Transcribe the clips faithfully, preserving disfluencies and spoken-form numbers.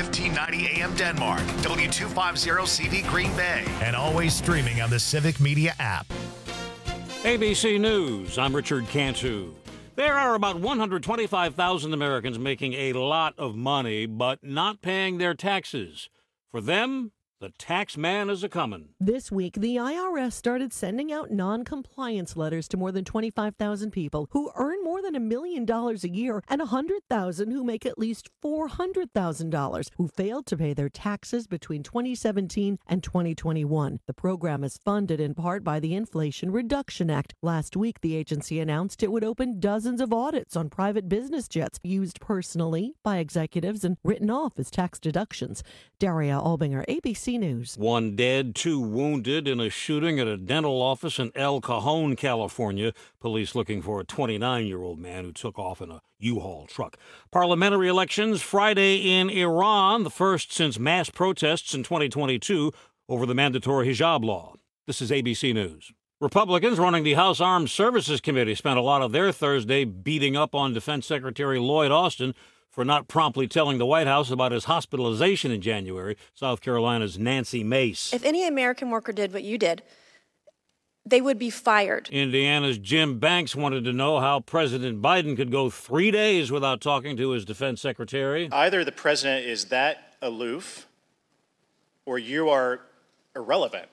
fifteen ninety A M Denmark, W two fifty C V Green Bay, and always streaming on the Civic Media app. A B C News, I'm Richard Cantu. There are about one hundred twenty-five thousand Americans making a lot of money, but not paying their taxes. For them, the tax man is a-comin'. This week, the I R S started sending out non-compliance letters to more than twenty-five thousand people who earn more than a million dollars a year and one hundred thousand who make at least four hundred thousand dollars who failed to pay their taxes between twenty seventeen and twenty twenty-one. The program is funded in part by the Inflation Reduction Act. Last week, the agency announced it would open dozens of audits on private business jets used personally by executives and written off as tax deductions. Daria Albinger, A B C News. One dead, two wounded in a shooting at a dental office in El Cajon, California. Police looking for a twenty-nine-year-old man who took off in a U-Haul truck. Parliamentary elections Friday in Iran, the first since mass protests in twenty twenty-two over the mandatory hijab law. This is A B C News. Republicans running the House Armed Services Committee spent a lot of their Thursday beating up on Defense Secretary Lloyd Austin for not promptly telling the White House about his hospitalization in January. South Carolina's Nancy Mace. If any American worker did what you did, they would be fired. Indiana's Jim Banks wanted to know how President Biden could go three days without talking to his defense secretary. Either the president is that aloof or you are irrelevant.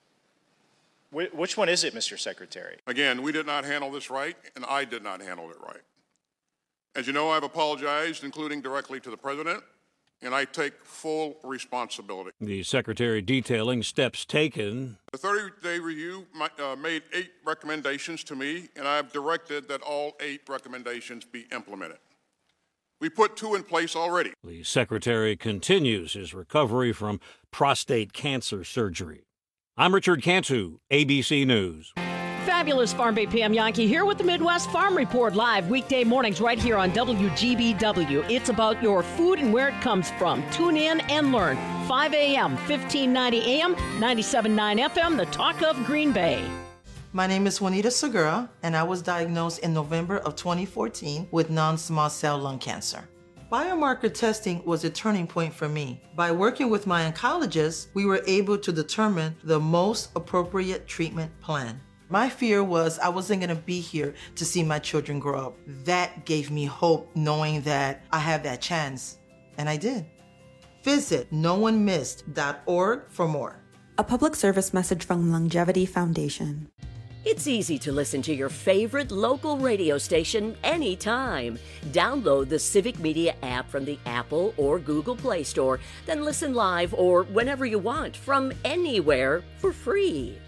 Wh- which one is it, Mister Secretary? Again, we did not handle this right, and I did not handle it right. As you know, I've apologized, including directly to the president, and I take full responsibility. The secretary detailing steps taken. The thirty-day review uh, made eight recommendations to me, and I've directed that all eight recommendations be implemented. We put two in place already. The secretary continues his recovery from prostate cancer surgery. I'm Richard Cantu, A B C News. Fabulous Farm Bay P M Yankee here with the Midwest Farm Report live weekday mornings right here on W G B W. It's about your food and where it comes from. Tune in and learn. five a.m., fifteen ninety A M, ninety-seven point nine F M, the talk of Green Bay. My name is Juanita Segura, and I was diagnosed in November of twenty fourteen with non-small cell lung cancer. Biomarker testing was a turning point for me. By working with my oncologist, we were able to determine the most appropriate treatment plan. My fear was I wasn't gonna be here to see my children grow up. That gave me hope, knowing that I have that chance, and I did. Visit no one missed dot org for more. A public service message from Longevity Foundation. It's easy to listen to your favorite local radio station anytime. Download the Civic Media app from the Apple or Google Play Store, then listen live or whenever you want from anywhere for free.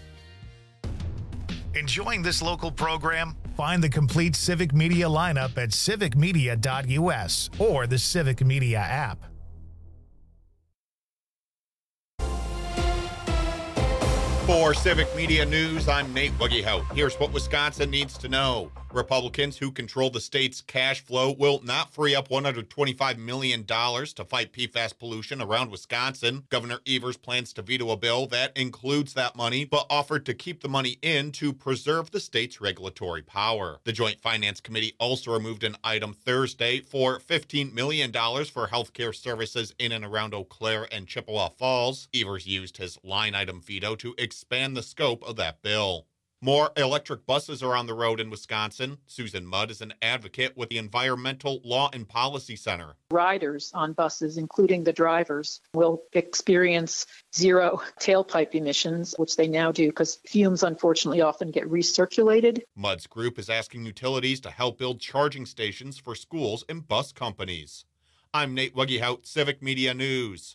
Enjoying this local program? Find the complete Civic Media lineup at civic media dot U S or the Civic Media app. For Civic Media News, I'm Nate Wuggehout. Here's what Wisconsin needs to know. Republicans who control the state's cash flow will not free up one hundred twenty-five million dollars to fight P FAS pollution around Wisconsin. Governor Evers plans to veto a bill that includes that money, but offered to keep the money in to preserve the state's regulatory power. The Joint Finance Committee also removed an item Thursday for fifteen million dollars for healthcare services in and around Eau Claire and Chippewa Falls. Evers used his line item veto to expand the scope of that bill. More electric buses are on the road in Wisconsin. Susan Mudd is an advocate with the Environmental Law and Policy Center. Riders on buses, including the drivers, will experience zero tailpipe emissions, which they now do because fumes unfortunately often get recirculated. Mudd's group is asking utilities to help build charging stations for schools and bus companies. I'm Nate Wuggehout, Civic Media News.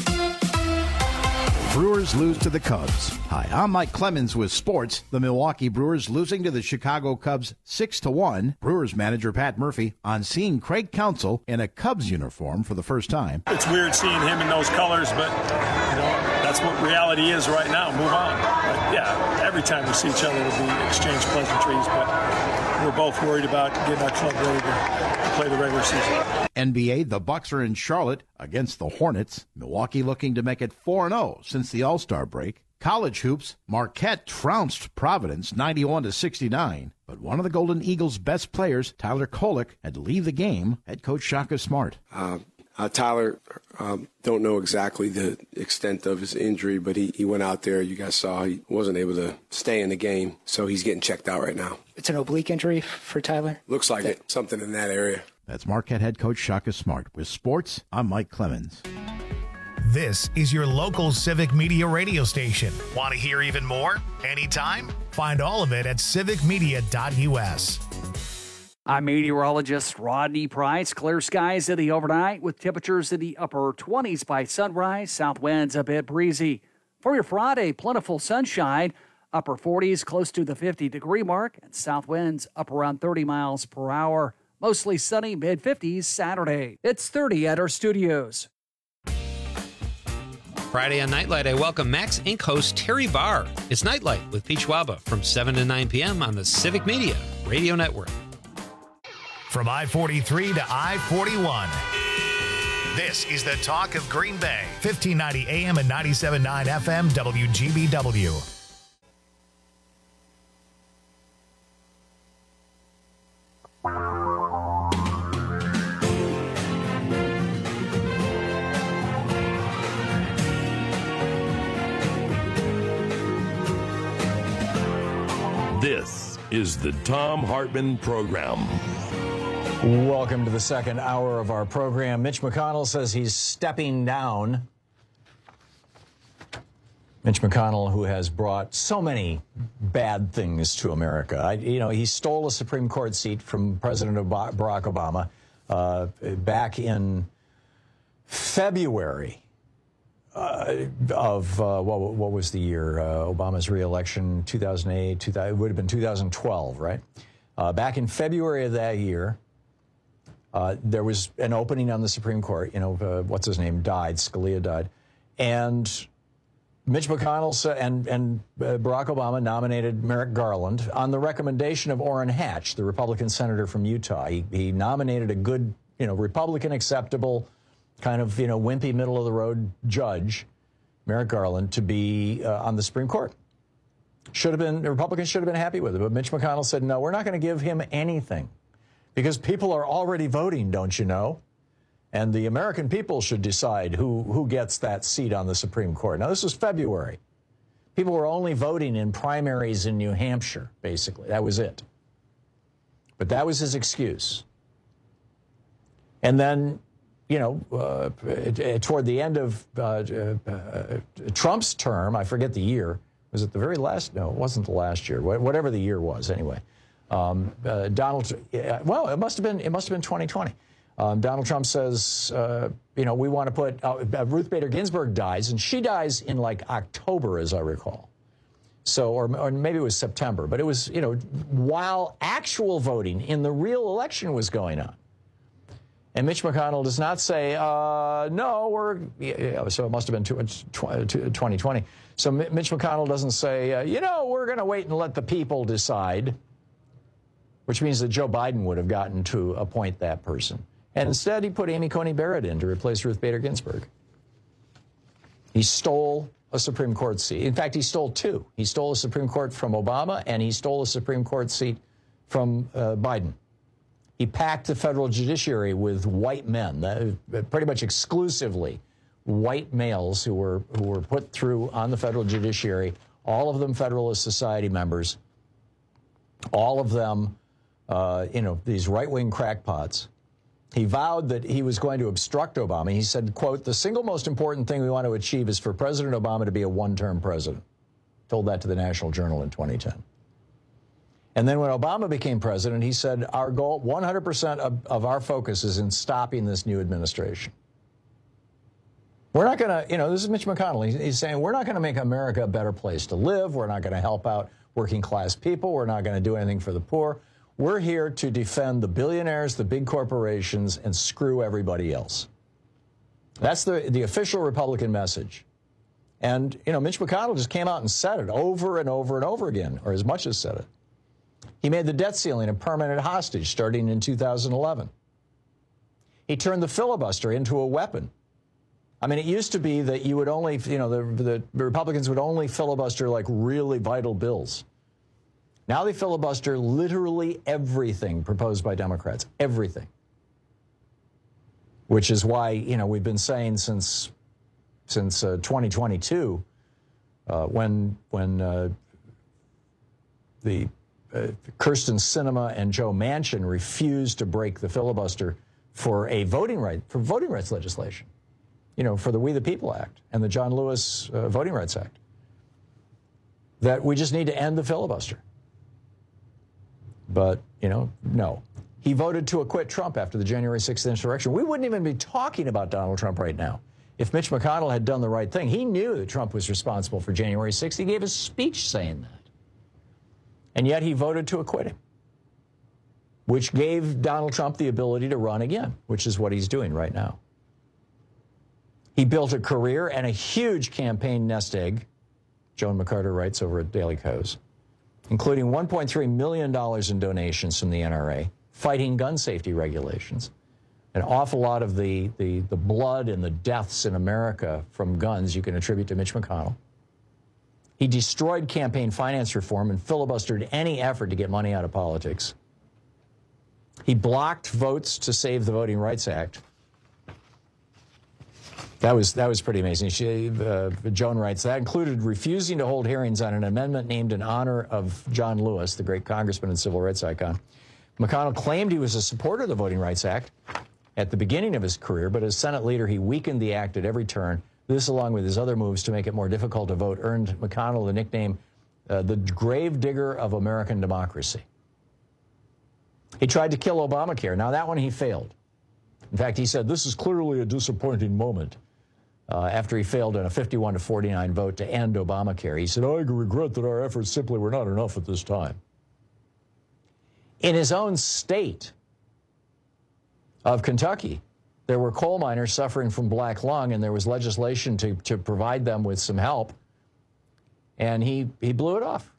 Brewers lose to the Cubs. Hi, I'm Mike Clemens with sports. The Milwaukee Brewers losing to the Chicago Cubs six to one. Brewers manager Pat Murphy on seeing Craig Counsell in a Cubs uniform for the first time. It's weird seeing him in those colors, but you know that's what reality is right now. Move on. But yeah, every time we see each other, it'll be exchange pleasantries, but we're both worried about getting our club ready to play the regular season. N B A, the Bucks are in Charlotte against the Hornets. Milwaukee looking to make it four and oh since the All-Star break. College hoops, Marquette trounced Providence ninety-one to sixty-nine, but one of the Golden Eagles' best players, Tyler Kolek, had to leave the game. Head coach Shaka Smart. Uh, Uh, Tyler, um, don't know exactly the extent of his injury, but he, he went out there. You guys saw he wasn't able to stay in the game, so he's getting checked out right now. It's an oblique injury for Tyler? Looks like it. Something in that area. That's Marquette head coach Shaka Smart. With sports, I'm Mike Clemens. This is your local Civic Media radio station. Want to hear even more? Anytime? Find all of it at civic media dot U S. I'm meteorologist Rodney Price. Clear skies in the overnight with temperatures in the upper twenties by sunrise. South winds a bit breezy. For your Friday, plentiful sunshine. Upper forties close to the fifty degree mark. And south winds up around thirty miles per hour. Mostly sunny, mid fifties Saturday. It's thirty at our studios. Friday on Nightlight, I welcome Max Incorporated host Terry Barr. It's Nightlight with Pete Schwaba from seven to nine p.m. on the Civic Media Radio Network. From I forty-three to I forty-one, this is the talk of Green Bay. fifteen ninety A M and ninety-seven point nine F M W G B W. This is the Thom Hartmann Program. Welcome to the second hour of our program. Mitch McConnell says he's stepping down. Mitch McConnell, who has brought so many bad things to America. I, you know, he stole a Supreme Court seat from President Ob- Barack Obama uh, back in February uh, of, uh, what, what was the year? Uh, Obama's reelection, two thousand eight, two thousand, it would have been two thousand twelve, right? Uh, back in February of that year, Uh, there was an opening on the Supreme Court. You know, uh, what's his name died, Scalia died. And Mitch McConnell sa- and, and uh, Barack Obama nominated Merrick Garland on the recommendation of Orrin Hatch, the Republican senator from Utah. He, he nominated a good, you know, Republican acceptable, kind of, you know, wimpy, middle of the road judge, Merrick Garland, to be uh, on the Supreme Court. Should have been, the Republicans should have been happy with it. But Mitch McConnell said, no, we're not going to give him anything. Because people are already voting, don't you know? And the American people should decide who, who gets that seat on the Supreme Court. Now, this was February. People were only voting in primaries in New Hampshire, basically. That was it. But that was his excuse. And then, you know, uh, toward the end of uh, uh, Trump's term, I forget the year. Was it the very last? No, it wasn't the last year. Whatever the year was, anyway. Um, uh, Donald, uh, well, it must have been, it must have been twenty twenty. Um, Donald Trump says, uh, you know, we want to put, uh, Ruth Bader Ginsburg dies, and she dies in like October, as I recall. So, or, or maybe it was September, but it was, you know, while actual voting in the real election was going on. And Mitch McConnell does not say, uh, no, we're, yeah, so it must have been twenty twenty. So Mitch McConnell doesn't say, uh, you know, we're going to wait and let the people decide. Which means that Joe Biden would have gotten to appoint that person. And instead, he put Amy Coney Barrett in to replace Ruth Bader Ginsburg. He stole a Supreme Court seat. In fact, he stole two. He stole a Supreme Court from Obama, and he stole a Supreme Court seat from uh, Biden. He packed the federal judiciary with white men, that, pretty much exclusively white males who were, who were put through on the federal judiciary, all of them Federalist Society members, all of them Uh, you know, these right-wing crackpots. He vowed that he was going to obstruct Obama. He said, quote, the single most important thing we want to achieve is for President Obama to be a one-term president. Told that to the National Journal in twenty ten. And then when Obama became president, he said, our goal, one hundred percent of, of our focus is in stopping this new administration. We're not going to, you know, this is Mitch McConnell. He's, he's saying, we're not going to make America a better place to live. We're not going to help out working-class people. We're not going to do anything for the poor. We're here to defend the billionaires, the big corporations, and screw everybody else. That's the, the official Republican message. And, you know, Mitch McConnell just came out and said it over and over and over again, or as much as said it. He made the debt ceiling a permanent hostage starting in two thousand eleven. He turned the filibuster into a weapon. I mean, it used to be that you would only, you know, the, the Republicans would only filibuster like really vital bills. Now they filibuster literally everything proposed by Democrats. Everything. which is why, you know, we've been saying since since uh, twenty twenty-two, uh, when when uh, the uh, Kyrsten Sinema and Joe Manchin refused to break the filibuster for a voting right for voting rights legislation, you know, for the We the People Act and the John Lewis uh, Voting Rights Act, that we just need to end the filibuster. But, you know, no. He voted to acquit Trump after the January sixth insurrection. We wouldn't even be talking about Donald Trump right now if Mitch McConnell had done the right thing. He knew that Trump was responsible for January sixth. He gave a speech saying that. And yet he voted to acquit him, which gave Donald Trump the ability to run again, which is what he's doing right now. He built a career and a huge campaign nest egg, Joan McCarter writes over at Daily Kos, including one point three million dollars in donations from the N R A, fighting gun safety regulations. An awful lot of the, the, the blood and the deaths in America from guns you can attribute to Mitch McConnell. He destroyed campaign finance reform and filibustered any effort to get money out of politics. He blocked votes to save the Voting Rights Act. That was, that was pretty amazing. She, uh, Joan writes, that included refusing to hold hearings on an amendment named in honor of John Lewis, the great congressman and civil rights icon. McConnell claimed he was a supporter of the Voting Rights Act at the beginning of his career, but as Senate leader, he weakened the act at every turn. This, along with his other moves to make it more difficult to vote, earned McConnell the nickname uh, the grave digger of American democracy. He tried to kill Obamacare. Now, that one he failed. In fact, he said, this is clearly a disappointing moment. Uh, after he failed in a fifty-one to forty-nine vote to end Obamacare, he said, I regret that our efforts simply were not enough at this time. In his own state of Kentucky, there were coal miners suffering from black lung, and there was legislation to, to provide them with some help, and he, he blew it off.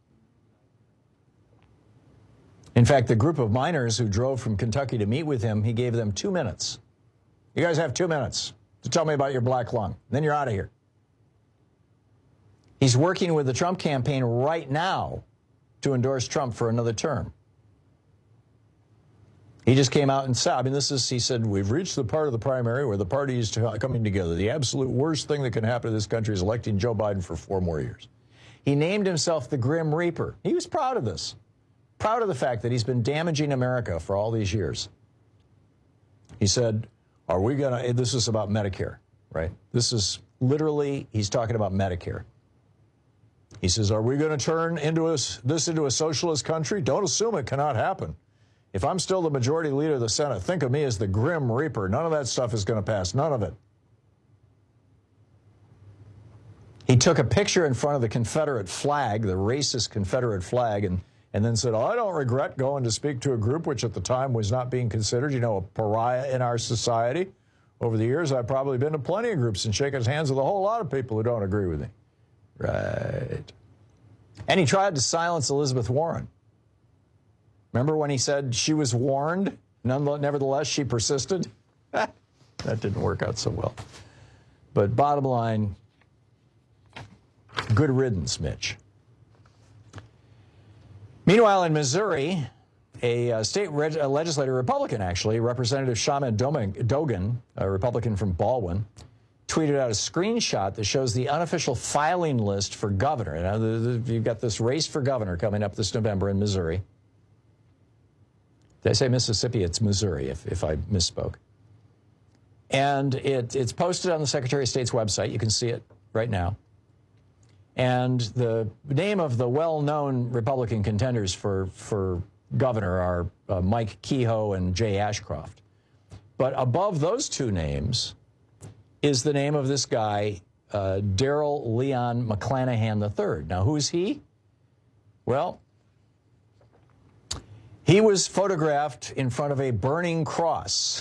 In fact, the group of miners who drove from Kentucky to meet with him, he gave them two minutes. You guys have two minutes to tell me about your black lung. Then you're out of here. He's working with the Trump campaign right now to endorse Trump for another term. He just came out and said, I mean, this is, he said, we've reached the part of the primary where the party is coming together. The absolute worst thing that can happen to this country is electing Joe Biden for four more years. He named himself the Grim Reaper. He was proud of this. Proud of the fact that he's been damaging America for all these years. He said, are we going to, this is about Medicare, right? This is literally, he's talking about Medicare. He says, are we going to turn into a, this into a socialist country? Don't assume it cannot happen. If I'm still the majority leader of the Senate, think of me as the Grim Reaper. None of that stuff is going to pass. None of it. He took a picture in front of the Confederate flag, the racist Confederate flag, and, and then said, oh, I don't regret going to speak to a group which at the time was not being considered, you know, a pariah in our society. Over the years, I've probably been to plenty of groups and shaken hands with a whole lot of people who don't agree with me. Right. And he tried to silence Elizabeth Warren. Remember when he said she was warned? Nevertheless, she persisted? That didn't work out so well. But bottom line, good riddance, Mitch. Meanwhile, in Missouri, a uh, state reg- a legislator, Republican actually, Representative Shaman Dogan, a Republican from Baldwin, tweeted out a screenshot that shows the unofficial filing list for governor. Now, the, the, you've got this race for governor coming up this November in Missouri. Did I say Mississippi? It's Missouri, if, if I misspoke. And it, it's posted on the Secretary of State's website. You can see it right now. And the name of the well-known Republican contenders for, for governor are uh, Mike Kehoe and Jay Ashcroft. But above those two names is the name of this guy, uh, Darrell Leon McClanahan the third. Now, who's he? Well, he was photographed in front of a burning cross.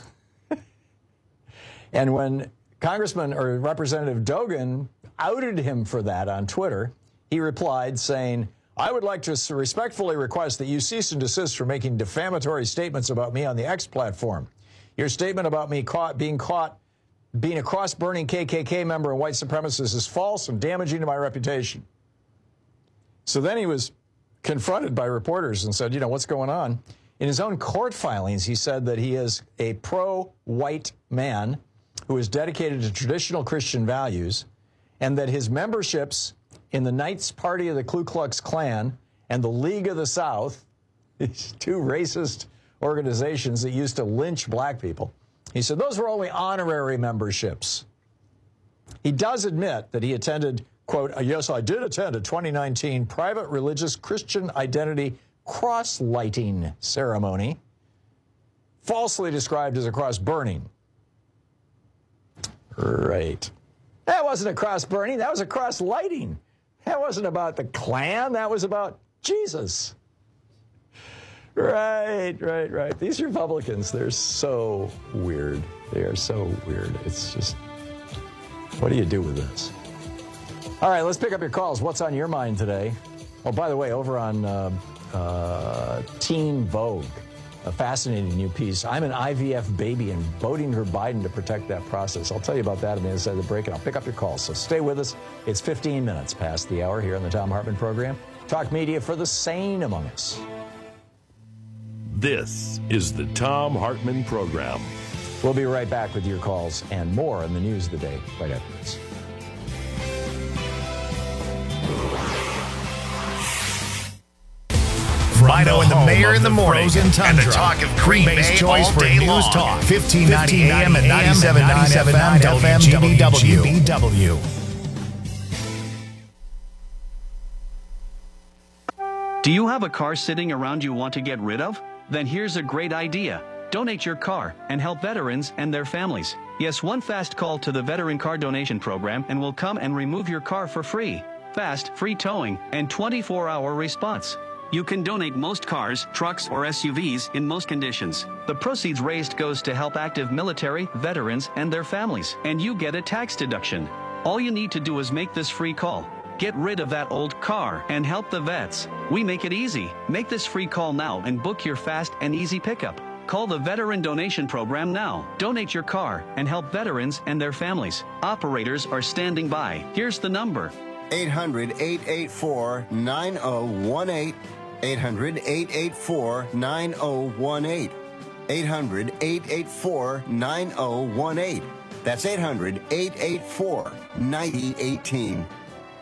And when Congressman or Representative Dogan outed him for that on Twitter, he replied saying, I would like to respectfully request that you cease and desist from making defamatory statements about me on the X platform. Your statement about me caught being caught being a cross-burning K K K member and white supremacist is false and damaging to my reputation. So then he was confronted by reporters and said, you know, what's going on? In his own court filings, he said that he is a pro-white man who is dedicated to traditional Christian values, and that his memberships in the Knights Party of the Ku Klux Klan and the League of the South, these two racist organizations that used to lynch black people, he said those were only honorary memberships. He does admit that he attended, quote, yes, I did attend a twenty nineteen private religious Christian identity cross-lighting ceremony, falsely described as a cross burning. Right. That wasn't a cross burning, that was a cross lighting. That wasn't about the Klan, that was about Jesus. Right, right, right. These Republicans, they're so weird. They are so weird. It's just, what do you do with this? All right, let's pick up your calls. What's on your mind today? Oh, by the way, over on uh, uh, Teen Vogue, a fascinating new piece. I'm an I V F baby and voting for Biden to protect that process. I'll tell you about that on the other side of the break, and I'll pick up your calls. So stay with us. It's fifteen minutes past the hour here on the Thom Hartmann Program. Talk media for the sane among us. This is the Thom Hartmann Program. We'll be right back with your calls and more in the news of the day right after this. Rhino and the Mayor in the morning, and the talk of Green Bay's choice for news talk. fifteen ninety A M and ninety-seven point nine F M W G B W. Do you have a car sitting around you want to get rid of? Then here's a great idea. Donate your car and help veterans and their families. Yes, one fast call to the Veteran Car Donation Program and we'll come and remove your car for free. Fast, free towing, and twenty-four hour response. You can donate most cars, trucks, or S U Vs in most conditions. The proceeds raised goes to help active military, veterans, and their families, and you get a tax deduction. All you need to do is make this free call. Get rid of that old car and help the vets. We make it easy. Make this free call now and book your fast and easy pickup. Call the Veteran Donation Program now. Donate your car and help veterans and their families. Operators are standing by. Here's the number. eight hundred, eight eight four, nine oh one eight. eight hundred, eight eight four, nine oh one eight. eight hundred, eight eight four, nine oh one eight. That's eight hundred, eight eight four, nine oh one eight.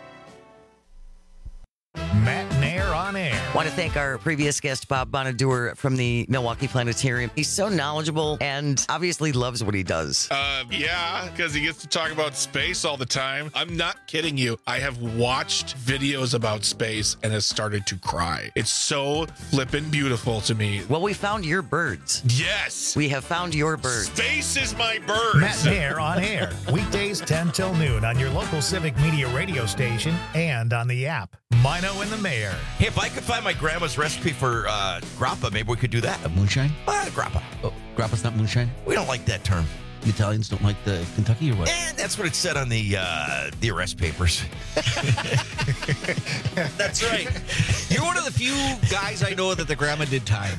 Matt Nair on air. Want to thank our previous guest, Bob Bonaduer from the Milwaukee Planetarium. He's so knowledgeable and obviously loves what he does. Uh, yeah, because he gets to talk about space all the time. I'm not kidding you. I have watched videos about space and has started to cry. It's so flippin' beautiful to me. Well, we found your birds. Yes. We have found your birds. Space is my birds. Matt Nair on air. Weekdays ten till noon on your local Civic Media radio station and on the app. Mino and the Mayor. Hey, if I could find my grandma's recipe for uh, grappa, maybe we could do that. A moonshine? Uh, grappa. Oh, grappa's not moonshine? We don't like that term. The Italians don't like the Kentucky or what? And that's what it said on the uh, the arrest papers. That's right. You're one of the few guys I know that the grandma did time.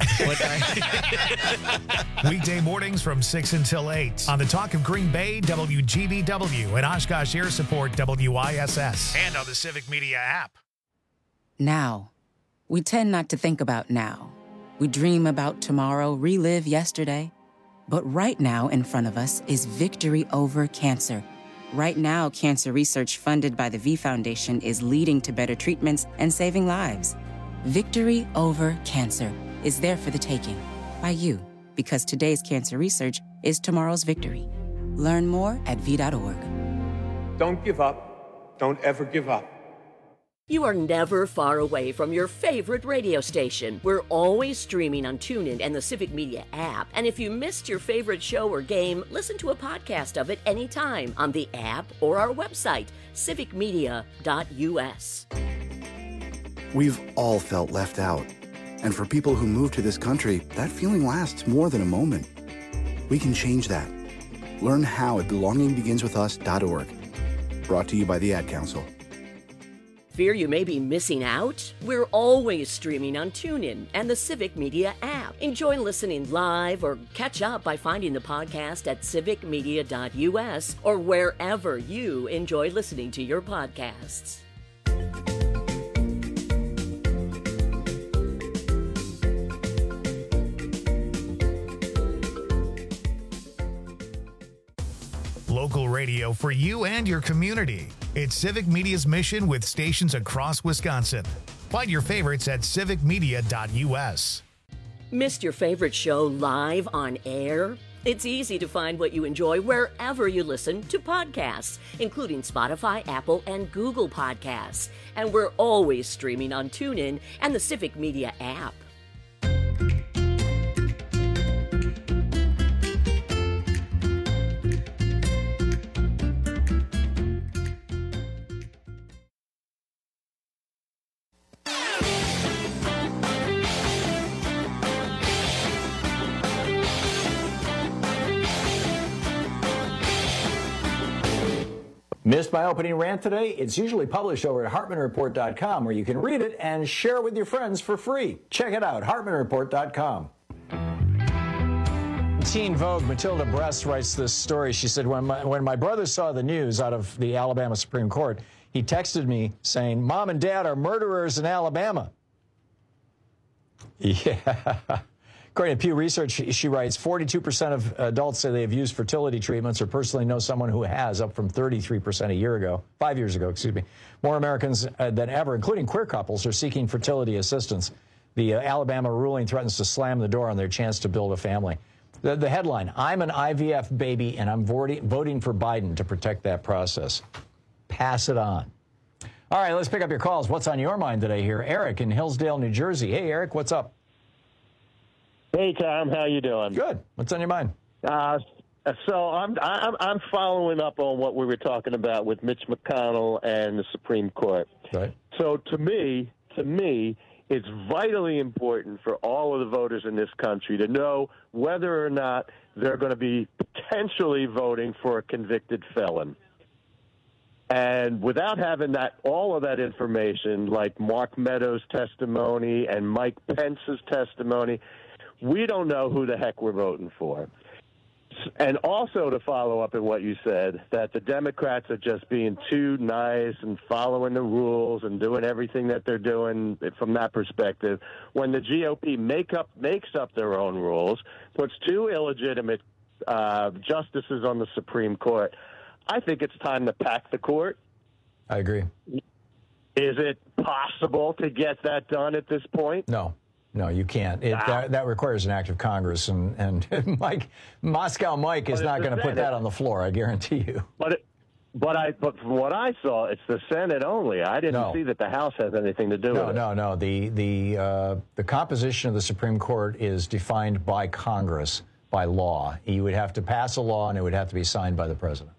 Weekday mornings from six until eight on the Talk of Green Bay, W G B W, and Oshkosh Air Support, W I S S, and on the Civic Media app. Now. We tend not to think about now. We dream about tomorrow, relive yesterday. But right now in front of us is victory over cancer. Right now, cancer research funded by the V Foundation is leading to better treatments and saving lives. Victory over cancer is there for the taking by you, because today's cancer research is tomorrow's victory. Learn more at v dot org. Don't give up. Don't ever give up. You are never far away from your favorite radio station. We're always streaming on TuneIn and the Civic Media app. And if you missed your favorite show or game, listen to a podcast of it anytime on the app or our website, civic media dot u s. We've all felt left out. And for people who move to this country, that feeling lasts more than a moment. We can change that. Learn how at belonging begins with us dot org. Brought to you by the Ad Council. Fear you may be missing out? We're always streaming on TuneIn and the Civic Media app. Enjoy listening live or catch up by finding the podcast at civic media dot u s or wherever you enjoy listening to your podcasts. radio for you and your community. It's Civic Media's mission with stations across Wisconsin. Find your favorites at civic media dot u s. Missed your favorite show live on air? It's easy to find what you enjoy wherever you listen to podcasts, including Spotify, Apple, and Google Podcasts. And we're always streaming on TuneIn and the Civic Media app. Missed my opening rant today? It's usually published over at hartman report dot com, where you can read it and share it with your friends for free. Check it out, hartman report dot com. Teen Vogue, Matilda Bress writes this story. She said, when my, when my brother saw the news out of the Alabama Supreme Court, he texted me saying, "Mom and Dad are murderers in Alabama." Yeah. According to Pew Research, she writes, forty-two percent of adults say they have used fertility treatments or personally know someone who has, up from thirty-three percent a year ago, five years ago, excuse me. More Americans uh, than ever, including queer couples, are seeking fertility assistance. The uh, Alabama ruling threatens to slam the door on their chance to build a family. The, the headline, I'm an I V F baby and I'm voting, voting for Biden to protect that process. Pass it on. All right, let's pick up your calls. What's on your mind today here? Eric in Hillsdale, New Jersey. Hey, Eric, what's up? Hey, Tom, how you doing? Good. What's on your mind? Uh, so I'm, I'm I'm following up on what we were talking about with Mitch McConnell and the Supreme Court. Right. So to me, to me, it's vitally important for all of the voters in this country to know whether or not they're going to be potentially voting for a convicted felon. And without having that, all of that information, like Mark Meadows' testimony and Mike Pence's testimony, we don't know who the heck we're voting for. And also to follow up on what you said, that the Democrats are just being too nice and following the rules and doing everything that they're doing from that perspective. When the G O P make up, makes up their own rules, puts two illegitimate uh, justices on the Supreme Court, I think it's time to pack the court. I agree. Is it possible to get that done at this point? No. No, you can't. It, ah. that, that requires an act of Congress, and, and Mike, Moscow Mike is not going to put that on the floor, I guarantee you. But it, but I but from what I saw, it's the Senate only. I didn't no. see that the House has anything to do no, with it. No, no, no. The the uh, the composition of the Supreme Court is defined by Congress, by law. You would have to pass a law, and it would have to be signed by the president.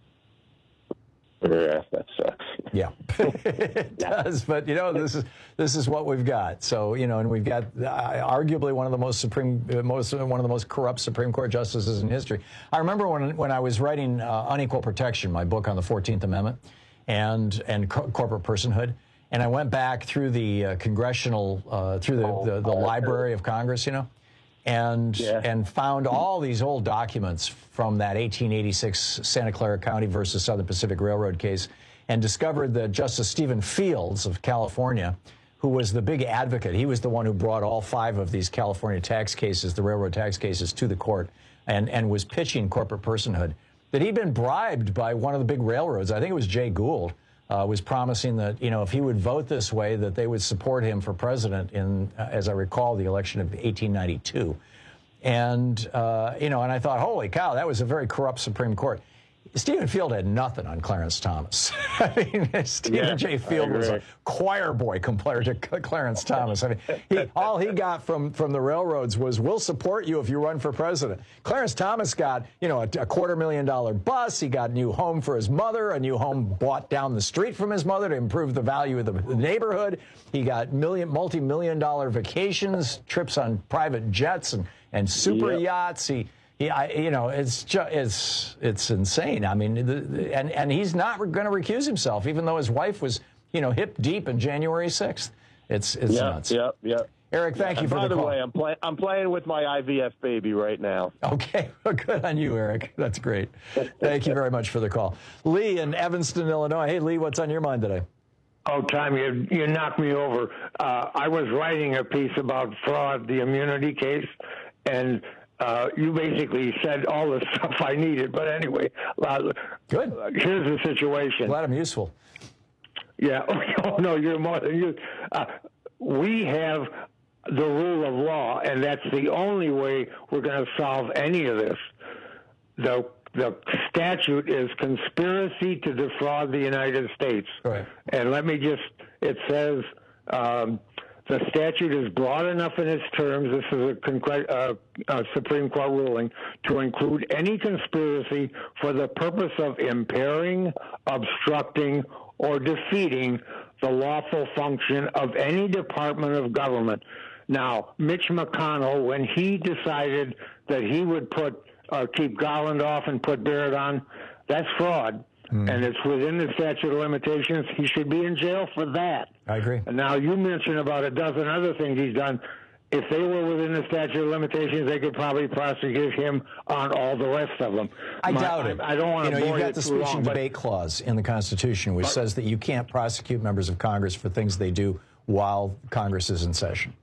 Yeah, that sucks. Yeah, it does. But you know, this is this is what we've got. So you know, and we've got uh, arguably one of the most supreme, uh, most one of the most corrupt Supreme Court justices in history. I remember when when I was writing uh, Unequal Protection, my book on the fourteenth Amendment, and and co- corporate personhood, and I went back through the uh, congressional, uh, through the, the the Library of Congress, you know, and yeah. and found all these old documents from that eighteen eighty-six Santa Clara County versus Southern Pacific Railroad case, and discovered that Justice Stephen Fields of California, who was the big advocate, he was the one who brought all five of these California tax cases, the railroad tax cases, to the court, and, and was pitching corporate personhood, that he'd been bribed by one of the big railroads, I think it was Jay Gould, uh, was promising that, you know, if he would vote this way, that they would support him for president in, uh, as I recall, the election of eighteen ninety-two. And, uh, you know, and I thought, holy cow, that was a very corrupt Supreme Court. Stephen Field had nothing on Clarence Thomas. I mean, Stephen yeah, J. Field was a choir boy compared to Clarence Thomas. I mean, he, all he got from, from the railroads was, we'll support you if you run for president. Clarence Thomas got, you know, a, a quarter million dollar bus. He got a new home for his mother, a new home bought down the street from his mother to improve the value of the, the neighborhood. He got million, multi-million dollar vacations, trips on private jets and, and super yep. yachts. He... Yeah, I, you know, it's just, it's it's insane. I mean, the, the, and and he's not going to recuse himself, even though his wife was, you know, hip deep in January sixth. It's it's yep, nuts. Yep, yep. Eric, thank you and for by the the call. way, I'm playing I'm playing with my I V F baby right now. Okay, good on you, Eric. That's great. Thank you very much for the call. Lee in Evanston, Illinois. Hey, Lee, what's on your mind today? Oh, Tom, you you knocked me over. Uh, I was writing a piece about fraud, the immunity case, and Uh, you basically said all the stuff I needed. But anyway, uh, good. Here's the situation. Glad I'm useful. Yeah. Oh, no, you're more than you. Uh, we have the rule of law, and that's the only way we're going to solve any of this. The the statute is conspiracy to defraud the United States. Right. And let me just, it says um, the statute is broad enough in its terms, this is a, concre- uh, a Supreme Court ruling, to include any conspiracy for the purpose of impairing, obstructing, or defeating the lawful function of any department of government. Now, Mitch McConnell, when he decided that he would put uh, keep Garland off and put Barrett on, that's fraud. Mm. And it's within the statute of limitations. He should be in jail for that. I agree. And now you mentioned about a dozen other things he's done. If they were within the statute of limitations, they could probably prosecute him on all the rest of them. I My, doubt it. I, I don't want you to know, bore you've you got the too speech long, and but, debate clause in the Constitution, which but, says that you can't prosecute members of Congress for things they do while Congress is in session.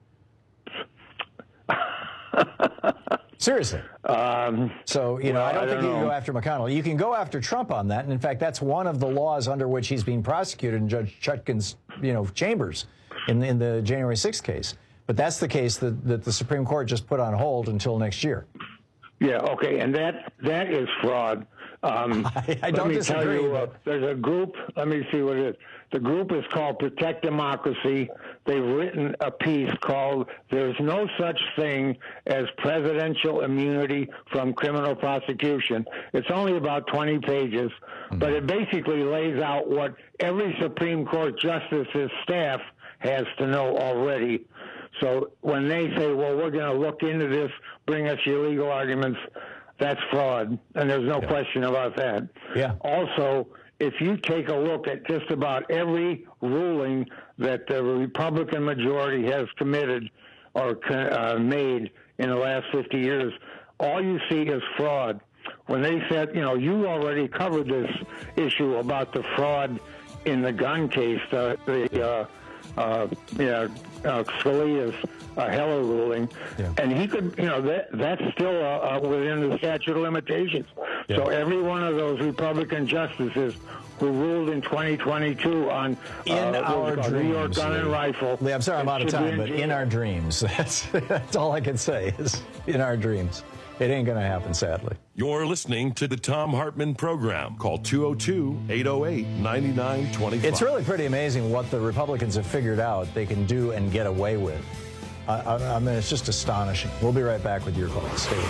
Seriously. Um, so, you know, well, I don't I think don't you can know. go after McConnell. You can go after Trump on that. And in fact, that's one of the laws under which he's being prosecuted in Judge Chutkan's, you know, chambers in, in the January sixth case. But that's the case that, that the Supreme Court just put on hold until next year. Yeah, okay, and that that is fraud. Um, I, I don't let me disagree. Tell you, uh, but... there's a group, let me see what it is. The group is called Protect Democracy. They've written a piece called There's No Such Thing as Presidential Immunity from Criminal Prosecution. It's only about twenty pages, mm-hmm. but it basically lays out what every Supreme Court justice's staff has to know already. So when they say, well, we're going to look into this, bring us your legal arguments, that's fraud, and there's no yeah. question about that. Yeah. Also, if you take a look at just about every ruling that the Republican majority has committed or uh, made in the last fifty years, all you see is fraud. When they said, you know, you already covered this issue about the fraud in the gun case, uh, the uh, uh, yeah, uh, Scalia's uh, Heller ruling, yeah. and he could, you know, that that's still uh, uh, within the statute of limitations. Yeah. So every one of those Republican justices who ruled in twenty twenty-two on in uh, our dreams, New York gun and rifle. Lee, I'm sorry I'm out of time, but in our dreams. That's, that's all I can say is in our dreams. It ain't going to happen, sadly. You're listening to the Thom Hartmann Program. Call two oh two, eight oh eight, nine nine two five. It's really pretty amazing what the Republicans have figured out they can do and get away with. I, I, I mean, it's just astonishing. We'll be right back with your calls. Stay with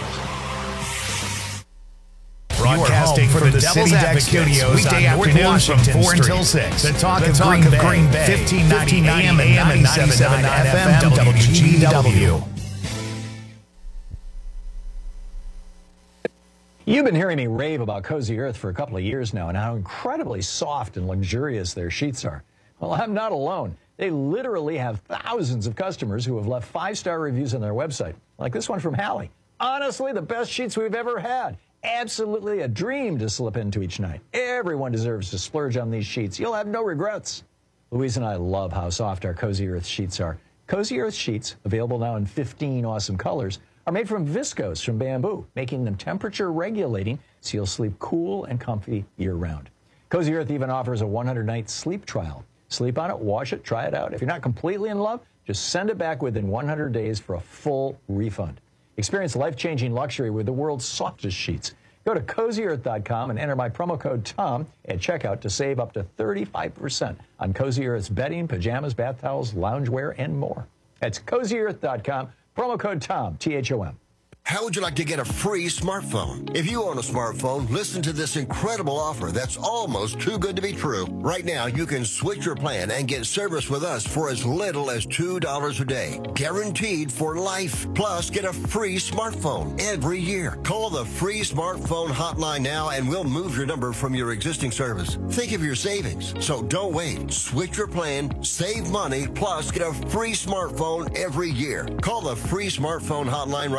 us. Broadcasting from the Devil's Advocate Studios weekday afternoons from four until six. The Talk of Green Bay, fifteen ninety A M and ninety-seven point nine F M, W G B W. You've been hearing me rave about Cozy Earth for a couple of years now and how incredibly soft and luxurious their sheets are. Well, I'm not alone. They literally have thousands of customers who have left five-star reviews on their website, like this one from Hallie. Honestly, the best sheets we've ever had. Absolutely a dream to slip into each night. Everyone deserves to splurge on these sheets. You'll have no regrets. Louise and I love how soft our Cozy Earth sheets are. Cozy Earth sheets, available now in fifteen awesome colors, are made from viscose from bamboo, making them temperature regulating so you'll sleep cool and comfy year-round. Cozy Earth even offers a one hundred night sleep trial. Sleep on it, wash it, try it out. If you're not completely in love, just send it back within one hundred days for a full refund. Experience life-changing luxury with the world's softest sheets. Go to cozy earth dot com and enter my promo code TOM at checkout to save up to thirty-five percent on Cozy Earth's bedding, pajamas, bath towels, loungewear, and more. That's cozy earth dot com. Promo code TOM, T H O M. How would you like to get a free smartphone? If you own a smartphone, listen to this incredible offer that's almost too good to be true. Right now, you can switch your plan and get service with us for as little as two dollars a day. Guaranteed for life. Plus, get a free smartphone every year. Call the free smartphone hotline now and we'll move your number from your existing service. Think of your savings. So don't wait. Switch your plan, save money, plus get a free smartphone every year. Call the free smartphone hotline right now.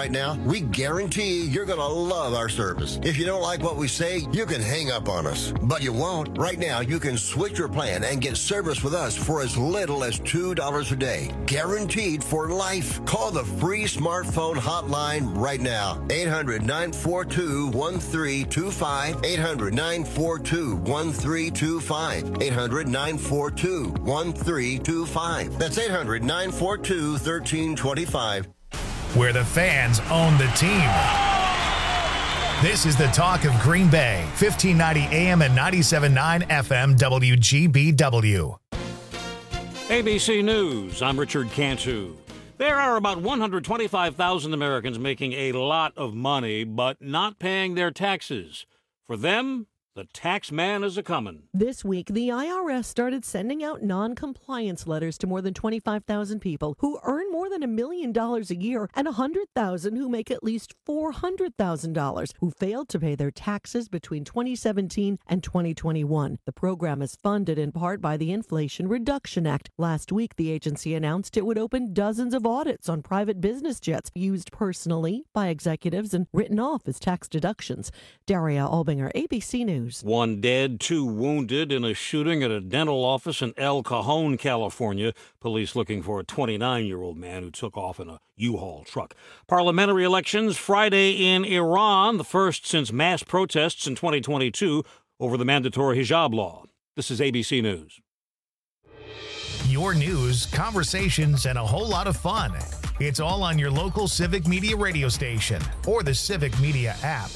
We guarantee you're going to love our service. If you don't like what we say, you can hang up on us. But you won't. Right now, you can switch your plan and get service with us for as little as two dollars a day. Guaranteed for life. Call the free smartphone hotline right now. eight hundred, nine four two, one three two five. eight hundred, nine four two, one three two five. eight hundred, nine four two, one three two five. That's eight hundred, nine four two, one three two five. Where the fans own the team. This is the talk of Green Bay, fifteen ninety A M and ninety-seven point nine F M W G B W. A B C News, I'm Richard Cantu. There are about one hundred twenty-five thousand Americans making a lot of money, but not paying their taxes. For them, the tax man is a-comin'. This week, the I R S started sending out non-compliance letters to more than twenty-five thousand people who earn more than a million dollars a year and one hundred thousand who make at least four hundred thousand dollars who failed to pay their taxes between twenty seventeen and twenty twenty-one. The program is funded in part by the Inflation Reduction Act. Last week, the agency announced it would open dozens of audits on private business jets used personally by executives and written off as tax deductions. Daria Albinger, A B C News. One dead, two wounded in a shooting at a dental office in El Cajon, California. Police looking for a twenty-nine-year-old man who took off in a U-Haul truck. Parliamentary elections Friday in Iran, the first since mass protests in twenty twenty-two over the mandatory hijab law. This is A B C News. Your news, conversations, and a whole lot of fun. It's all on your local Civic Media radio station or the Civic Media app.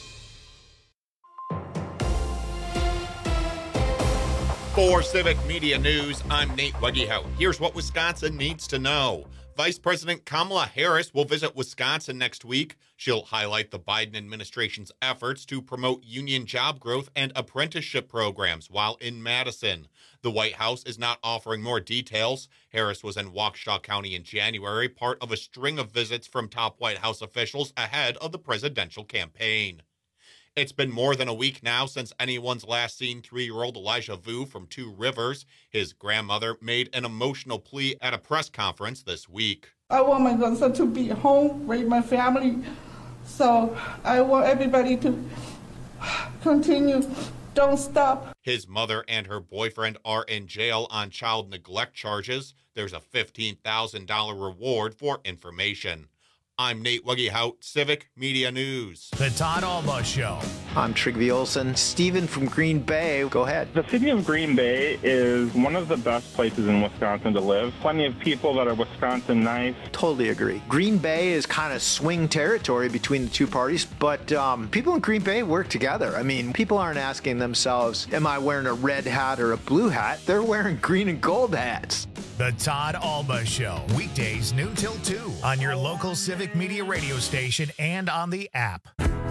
For Civic Media News, I'm Nate Weggehout. Here's what Wisconsin needs to know. Vice President Kamala Harris will visit Wisconsin next week. She'll highlight the Biden administration's efforts to promote union job growth and apprenticeship programs while in Madison. The White House is not offering more details. Harris was in Waukesha County in January, part of a string of visits from top White House officials ahead of the presidential campaign. It's been more than a week now since anyone's last seen three-year-old Elijah Vu from Two Rivers. His grandmother made an emotional plea at a press conference this week. I want my grandson to be home, raise my family. So I want everybody to continue. Don't stop. His mother and her boyfriend are in jail on child neglect charges. There's a fifteen thousand dollars reward for information. I'm Nate Weggehout, Civic Media News. The Todd Alba Show. I'm Trigby Olson. Steven from Green Bay, go ahead. The city of Green Bay is one of the best places in Wisconsin to live. Plenty of people that are Wisconsin nice. Totally agree. Green Bay is kind of swing territory between the two parties, but um, people in Green Bay work together. I mean, people aren't asking themselves, am I wearing a red hat or a blue hat? They're wearing green and gold hats. The Todd Alba Show, weekdays noon till two on your local Civic Media radio station and on the app.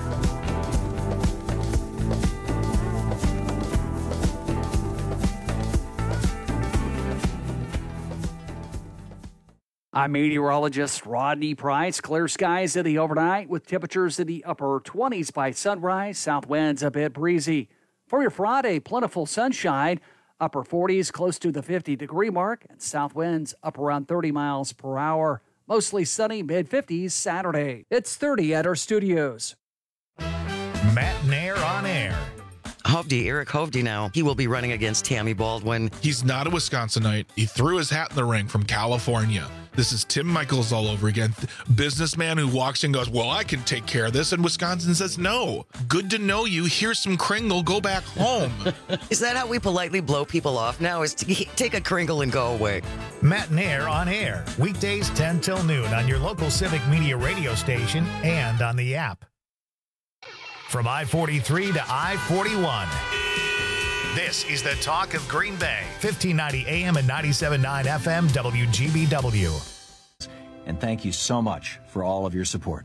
I'm meteorologist Rodney Price. Clear skies in the overnight with temperatures in the upper twenties by sunrise. South winds a bit breezy. For your Friday, plentiful sunshine. Upper forties close to the fifty-degree mark, and south winds up around thirty miles per hour. Mostly sunny, mid-fifties Saturday. It's thirty at our studios. Matt Nair on air. Hovde, Eric Hovde now. He will be running against Tammy Baldwin. He's not a Wisconsinite. He threw his hat in the ring from California. This is Tim Michaels all over again. Businessman who walks in and goes, well, I can take care of this. And Wisconsin says, no. Good to know you. Here's some Kringle. Go back home. Is that how we politely blow people off now? Is to take a Kringle and go away? Matt Nair on air. Weekdays ten till noon on your local Civic Media radio station and on the app. From I forty-three to I forty-one. This is the talk of Green Bay, fifteen ninety A M and ninety-seven point nine F M W G B W. And thank you so much for all of your support.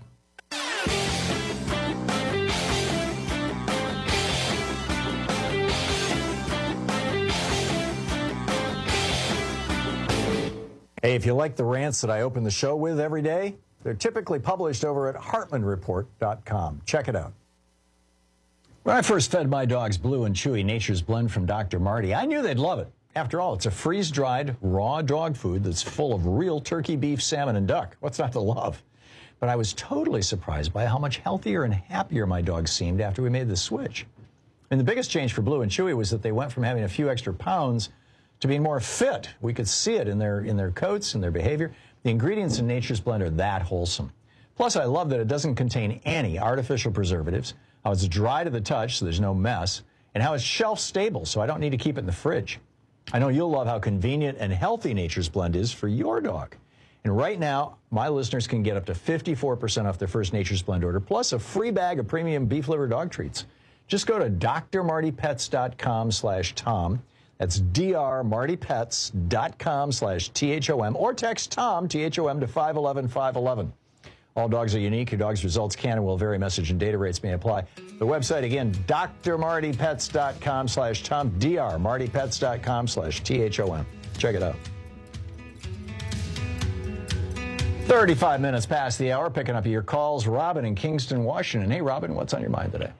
Hey, if you like the rants that I open the show with every day, they're typically published over at Heartland Report dot com. Check it out. When I first fed my dogs Blue and Chewy Nature's Blend from Doctor Marty, I knew they'd love it. After all, it's a freeze-dried, raw dog food that's full of real turkey, beef, salmon, and duck. What's not to love? but I was totally surprised by how much healthier and happier my dogs seemed after we made the switch. And the biggest change for Blue and Chewy was that they went from having a few extra pounds to being more fit. We could see it in their in their coats and their behavior. The ingredients in Nature's Blend are that wholesome. Plus, I love that it doesn't contain any artificial preservatives, how it's dry to the touch so there's no mess, and how it's shelf stable so I don't need to keep it in the fridge. I know you'll love how convenient and healthy Nature's Blend is for your dog. And right now, my listeners can get up to fifty-four percent off their first Nature's Blend order, plus a free bag of premium beef liver dog treats. Just go to drmartypets.com slash Tom. That's drmartypets.com slash T H O M, or text Tom, T H O M, to five one one five one one. All dogs are unique. Your dog's results can and will vary. Message and data rates may apply. The website, again, drmartypets.com slash Tom, drmartypets.com slash T H O M. Check it out. thirty-five minutes past the hour, picking up your calls. Robin in Kingston, Washington. Hey, Robin, what's on your mind today?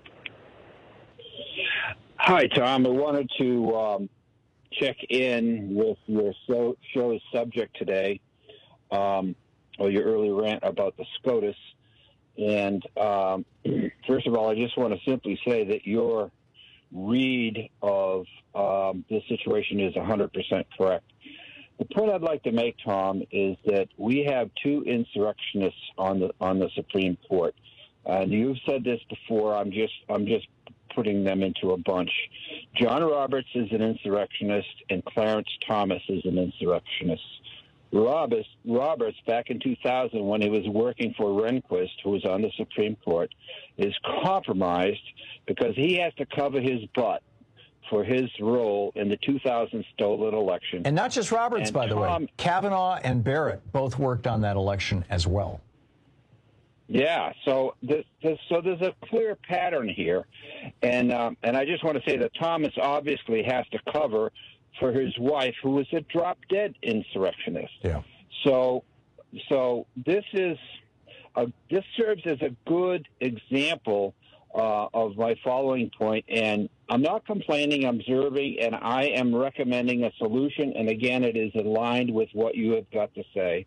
Hi, Tom. I wanted to um, check in with your show, show's subject today, um, or your early rant about the SCOTUS. And um, first of all, I just want to simply say that your read of um, this situation is one hundred percent correct. The point I'd like to make, Tom, is that we have two insurrectionists on the on the Supreme Court. And you've said this before. I'm just I'm just putting them into a bunch. John Roberts is an insurrectionist, and Clarence Thomas is an insurrectionist. Roberts, Roberts, back in two thousand, when he was working for Rehnquist, who was on the Supreme Court, is compromised because he has to cover his butt for his role in the two thousand stolen election. And not just Roberts, and by the Tom, way. Kavanaugh and Barrett both worked on that election as well. Yeah, so this, this, so there's a clear pattern here, and um, and I just want to say that Thomas obviously has to cover for his wife, who was a drop-dead insurrectionist. Yeah. So, so this is a, this serves as a good example uh, of my following point, and I'm not complaining, I'm observing, and I am recommending a solution. And again, it is aligned with what you have got to say.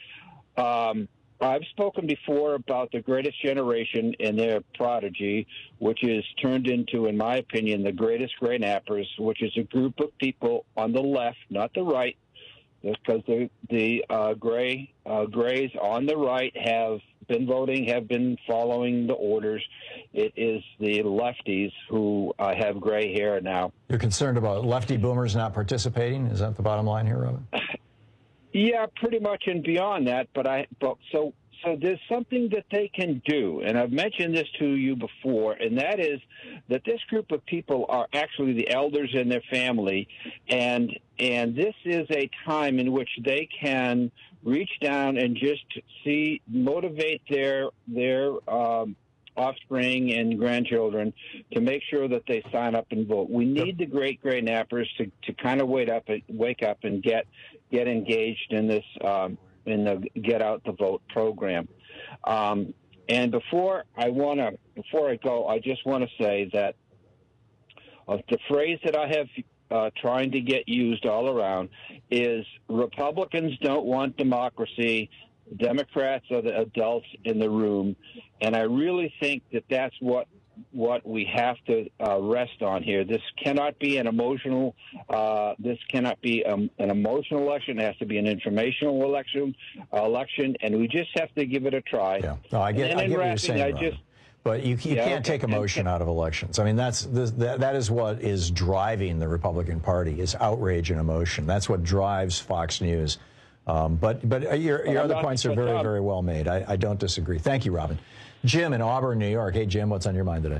Um, I've spoken before about the Greatest Generation and their prodigy, which is turned into, in my opinion, the greatest gray nappers, which is a group of people on the left, not the right, because the the uh, gray uh, grays on the right have been voting, have been following the orders. It is the lefties who uh, have gray hair now. You're concerned about lefty boomers not participating? Is that the bottom line here, Robin? Yeah, pretty much, and beyond that. But I, but so, so there's something that they can do, and I've mentioned this to you before, and that is that this group of people are actually the elders in their family, and and this is a time in which they can reach down and just see, motivate their their um, offspring and grandchildren to make sure that they sign up and vote. We need the great gray nappers to, to kind of wake up, wake up and get get engaged in this um, in the Get Out the Vote program. Um, and before I want to, before I go, I just want to say that uh, the phrase that I have uh, trying to get used all around is Republicans don't want democracy. Democrats are the adults in the room, and I really think that that's what what we have to uh, rest on here. This cannot be an emotional. Uh, this cannot be um, an emotional election. It has to be an informational election. Uh, election, and we just have to give it a try. Yeah, no, I get, I get what you're saying, I Robin. just, But you, you yeah, can't take emotion out of elections. I mean, that's this, that, that is what is driving the Republican Party, is outrage and emotion. That's what drives Fox News. Um, but but your, your other points are very, very well made. I, I don't disagree. Thank you, Robin. Jim in Auburn, New York. Hey, Jim, what's on your mind today?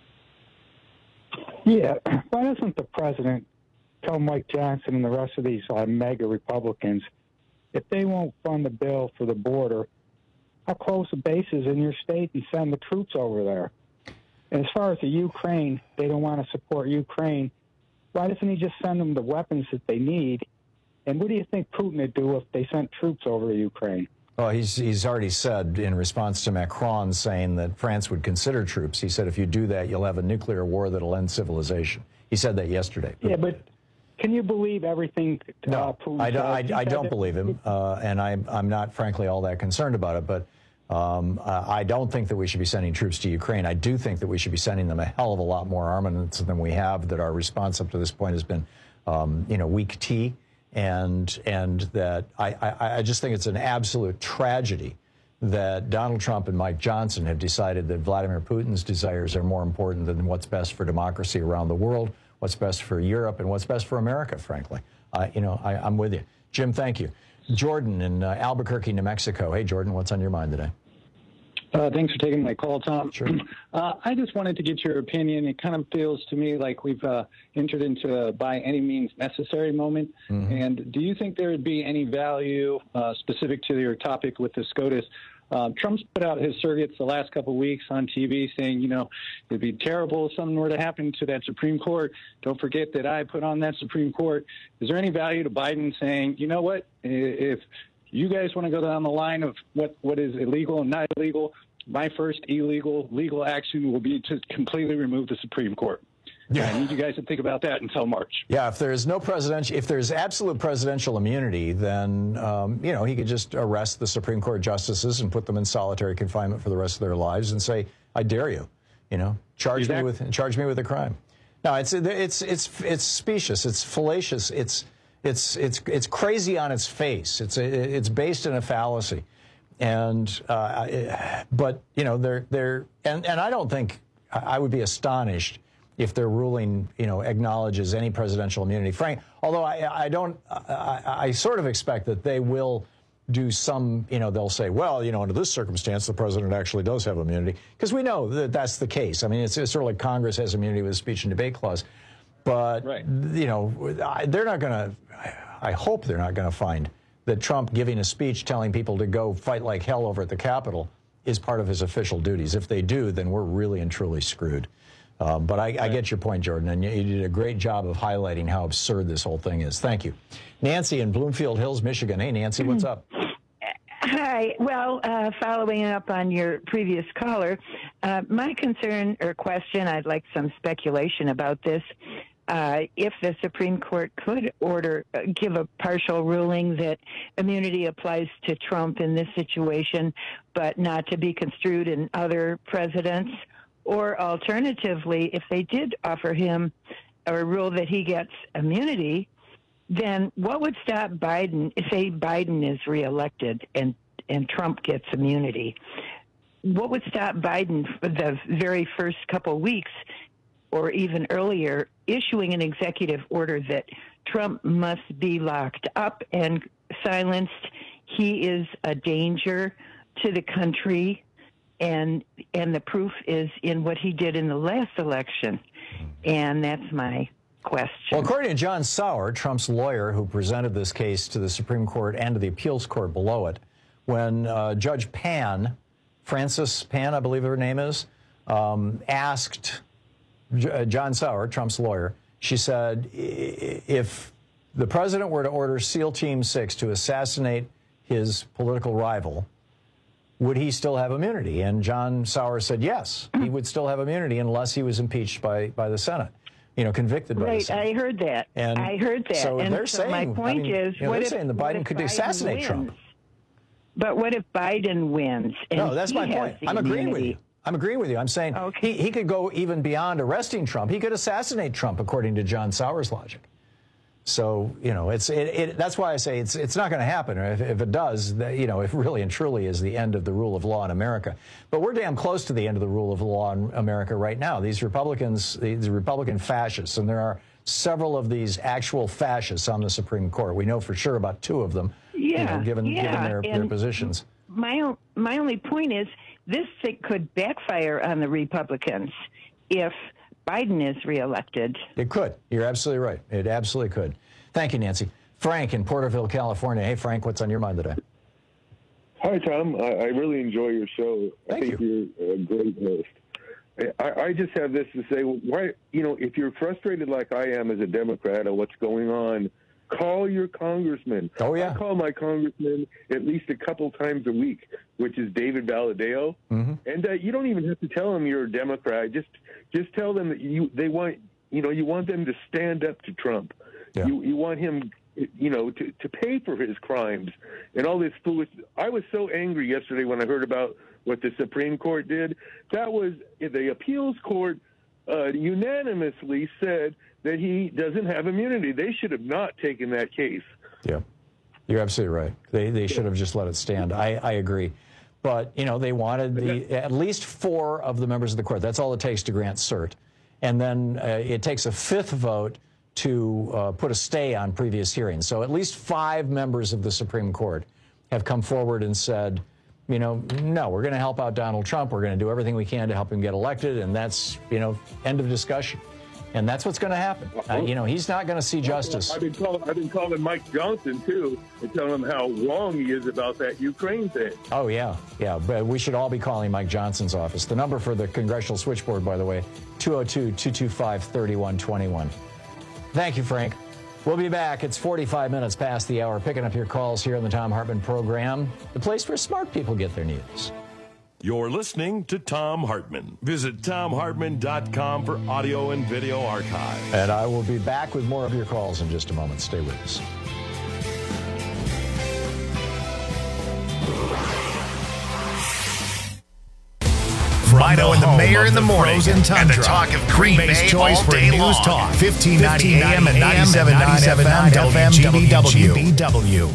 Yeah, why doesn't the president tell Mike Johnson and the rest of these uh, mega Republicans, if they won't fund the bill for the border, how close the base is in your state and send the troops over there? And as far as the Ukraine, they don't want to support Ukraine. Why doesn't he just send them the weapons that they need? And what do you think Putin would do if they sent troops over to Ukraine? Well, he's he's already said in response to Macron saying that France would consider troops. He said if you do that, you'll have a nuclear war that'll end civilization. He said that yesterday. Yeah, but can you believe everything uh, no, Putin I don't, says? I, I don't believe him, uh, and I'm, I'm not, frankly, all that concerned about it. But Um, uh, I don't think that we should be sending troops to Ukraine. I do think that we should be sending them a hell of a lot more armaments than we have, that our response up to this point has been, um, you know, weak tea. And, and that I, I, I just think it's an absolute tragedy that Donald Trump and Mike Johnson have decided that Vladimir Putin's desires are more important than what's best for democracy around the world, what's best for Europe, and what's best for America, frankly. Uh, you know, I, I'm with you. Jim, thank you. Jordan in uh, Albuquerque, New Mexico. Hey, Jordan, what's on your mind today? Uh, thanks for taking my call, Tom. Sure. Uh, I just wanted to get your opinion. It kind of feels to me like we've uh, entered into a by any means necessary moment. Mm-hmm. And do you think there would be any value uh, specific to your topic with the SCOTUS? Uh, Trump's put out his surrogates the last couple of weeks on T V saying, you know, it'd be terrible if something were to happen to that Supreme Court. Don't forget that I put on that Supreme Court. Is there any value to Biden saying, you know what, if you guys want to go down the line of what, what is illegal and not illegal, my first illegal legal action will be to completely remove the Supreme Court. Yeah. I need you guys to think about that until March. Yeah, if there's no presidential, if there's absolute presidential immunity, then, um, you know, he could just arrest the Supreme Court justices and put them in solitary confinement for the rest of their lives and say, I dare you, you know, charge exactly. me with, charge me with a crime. No, it's, it's, it's, it's specious. It's fallacious. It's, it's, it's, it's crazy on its face. It's, it's based in a fallacy. And, uh, but, you know, they're, they're, and, and I don't think, I would be astonished if their ruling, you know, acknowledges any presidential immunity. Frank, although I, I don't, I, I sort of expect that they will do some, you know, they'll say, well, you know, under this circumstance, the president actually does have immunity. Because we know that that's the case. I mean, it's, it's sort of like Congress has immunity with the speech and debate clause. But, right. you know, they're not going to, I hope they're not going to find that Trump giving a speech telling people to go fight like hell over at the Capitol is part of his official duties. If they do, then we're really and truly screwed. Um, but I, I get your point, Jordan, and you, you did a great job of highlighting how absurd this whole thing is. Thank you. Nancy in Bloomfield Hills, Michigan. Hey, Nancy, what's up? Hi. Well, uh, following up on your previous caller, uh, my concern or question, I'd like some speculation about this. Uh, if the Supreme Court could order, uh, give a partial ruling that immunity applies to Trump in this situation, but not to be construed in other presidents, or alternatively, if they did offer him a rule that he gets immunity, then what would stop Biden, say Biden is reelected and, and Trump gets immunity, what would stop Biden for the very first couple weeks or even earlier issuing an executive order that Trump must be locked up and silenced? He is a danger to the country. And and the proof is in what he did in the last election. And that's my question. Well, according to John Sauer, Trump's lawyer who presented this case to the Supreme Court and to the appeals court below it, when uh, Judge Pan, Frances Pan, I believe her name is, um, asked J- John Sauer, Trump's lawyer, she said, if the president were to order SEAL Team six to assassinate his political rival, would he still have immunity? And John Sauer said yes, he would still have immunity unless he was impeached by, by the Senate, you know, convicted by right, the Senate. I heard that. And I heard that. So and they're so saying, my point I mean, is, you know, what they're if, saying the Biden could Biden assassinate wins? Trump. But what if Biden wins? And no, that's he my has point. the I'm agreeing immunity? with you. I'm agreeing with you. I'm saying okay. he, he could go even beyond arresting Trump. He could assassinate Trump, according to John Sauer's logic. So, you know, it's it, it, that's why I say it's it's not going to happen. If, if it does, you know, if really and truly is the end of the rule of law in America. But we're damn close to the end of the rule of law in America right now. These Republicans, these Republican fascists, and there are several of these actual fascists on the Supreme Court. We know for sure about two of them, yeah, you know, given, yeah. given their, their positions. My, my only point is this thing could backfire on the Republicans if Biden is reelected. It could. You're absolutely right. It absolutely could. Thank you, Nancy. Frank in Porterville, California. Hey, Frank, what's on your mind today? Hi, Tom. I, I really enjoy your show. Thank I think you. you're a great host. I, I just have this to say. Why, you know, if you're frustrated like I am as a Democrat of what's going on, call your congressman. Oh, yeah. I call my congressman at least a couple times a week, which is David Valadao. Mm-hmm. And uh, you don't even have to tell them you're a Democrat. Just just tell them that you they want you know you want them to stand up to Trump. Yeah. You you want him you know, to, to pay for his crimes and all this foolish. I was so angry yesterday when I heard about what the Supreme Court did. That was the appeals court uh, unanimously said that he doesn't have immunity. They should have not taken that case. Yeah, you're absolutely right. They they should have just let it stand. I, I agree. But, you know, they wanted the at least four of the members of the court. That's all it takes to grant cert. And then uh, it takes a fifth vote to uh, put a stay on previous hearings. So at least five members of the Supreme Court have come forward and said, you know, no, we're going to help out Donald Trump. We're going to do everything we can to help him get elected. And that's, you know, end of discussion. And that's what's going to happen. Uh, you know, he's not going to see justice. I've been, calling, I've been calling Mike Johnson, too, and telling him how wrong he is about that Ukraine thing. Oh, yeah. Yeah. But we should all be calling Mike Johnson's office. The number for the Congressional Switchboard, by the way, two oh two, two two five, three one two one. Thank you, Frank. We'll be back. It's forty-five minutes past the hour, picking up your calls here on the Thom Hartmann program, the place where smart people get their news. You're listening to Thom Hartmann. Visit thom hartmann dot com for audio and video archive. And I will be back with more of your calls in just a moment. Stay with us. Rhino and the Mayor in the morning, and the talk of Green Bay's choice for news talk. fifteen ninety A M and ninety-seven point nine F M W G B W.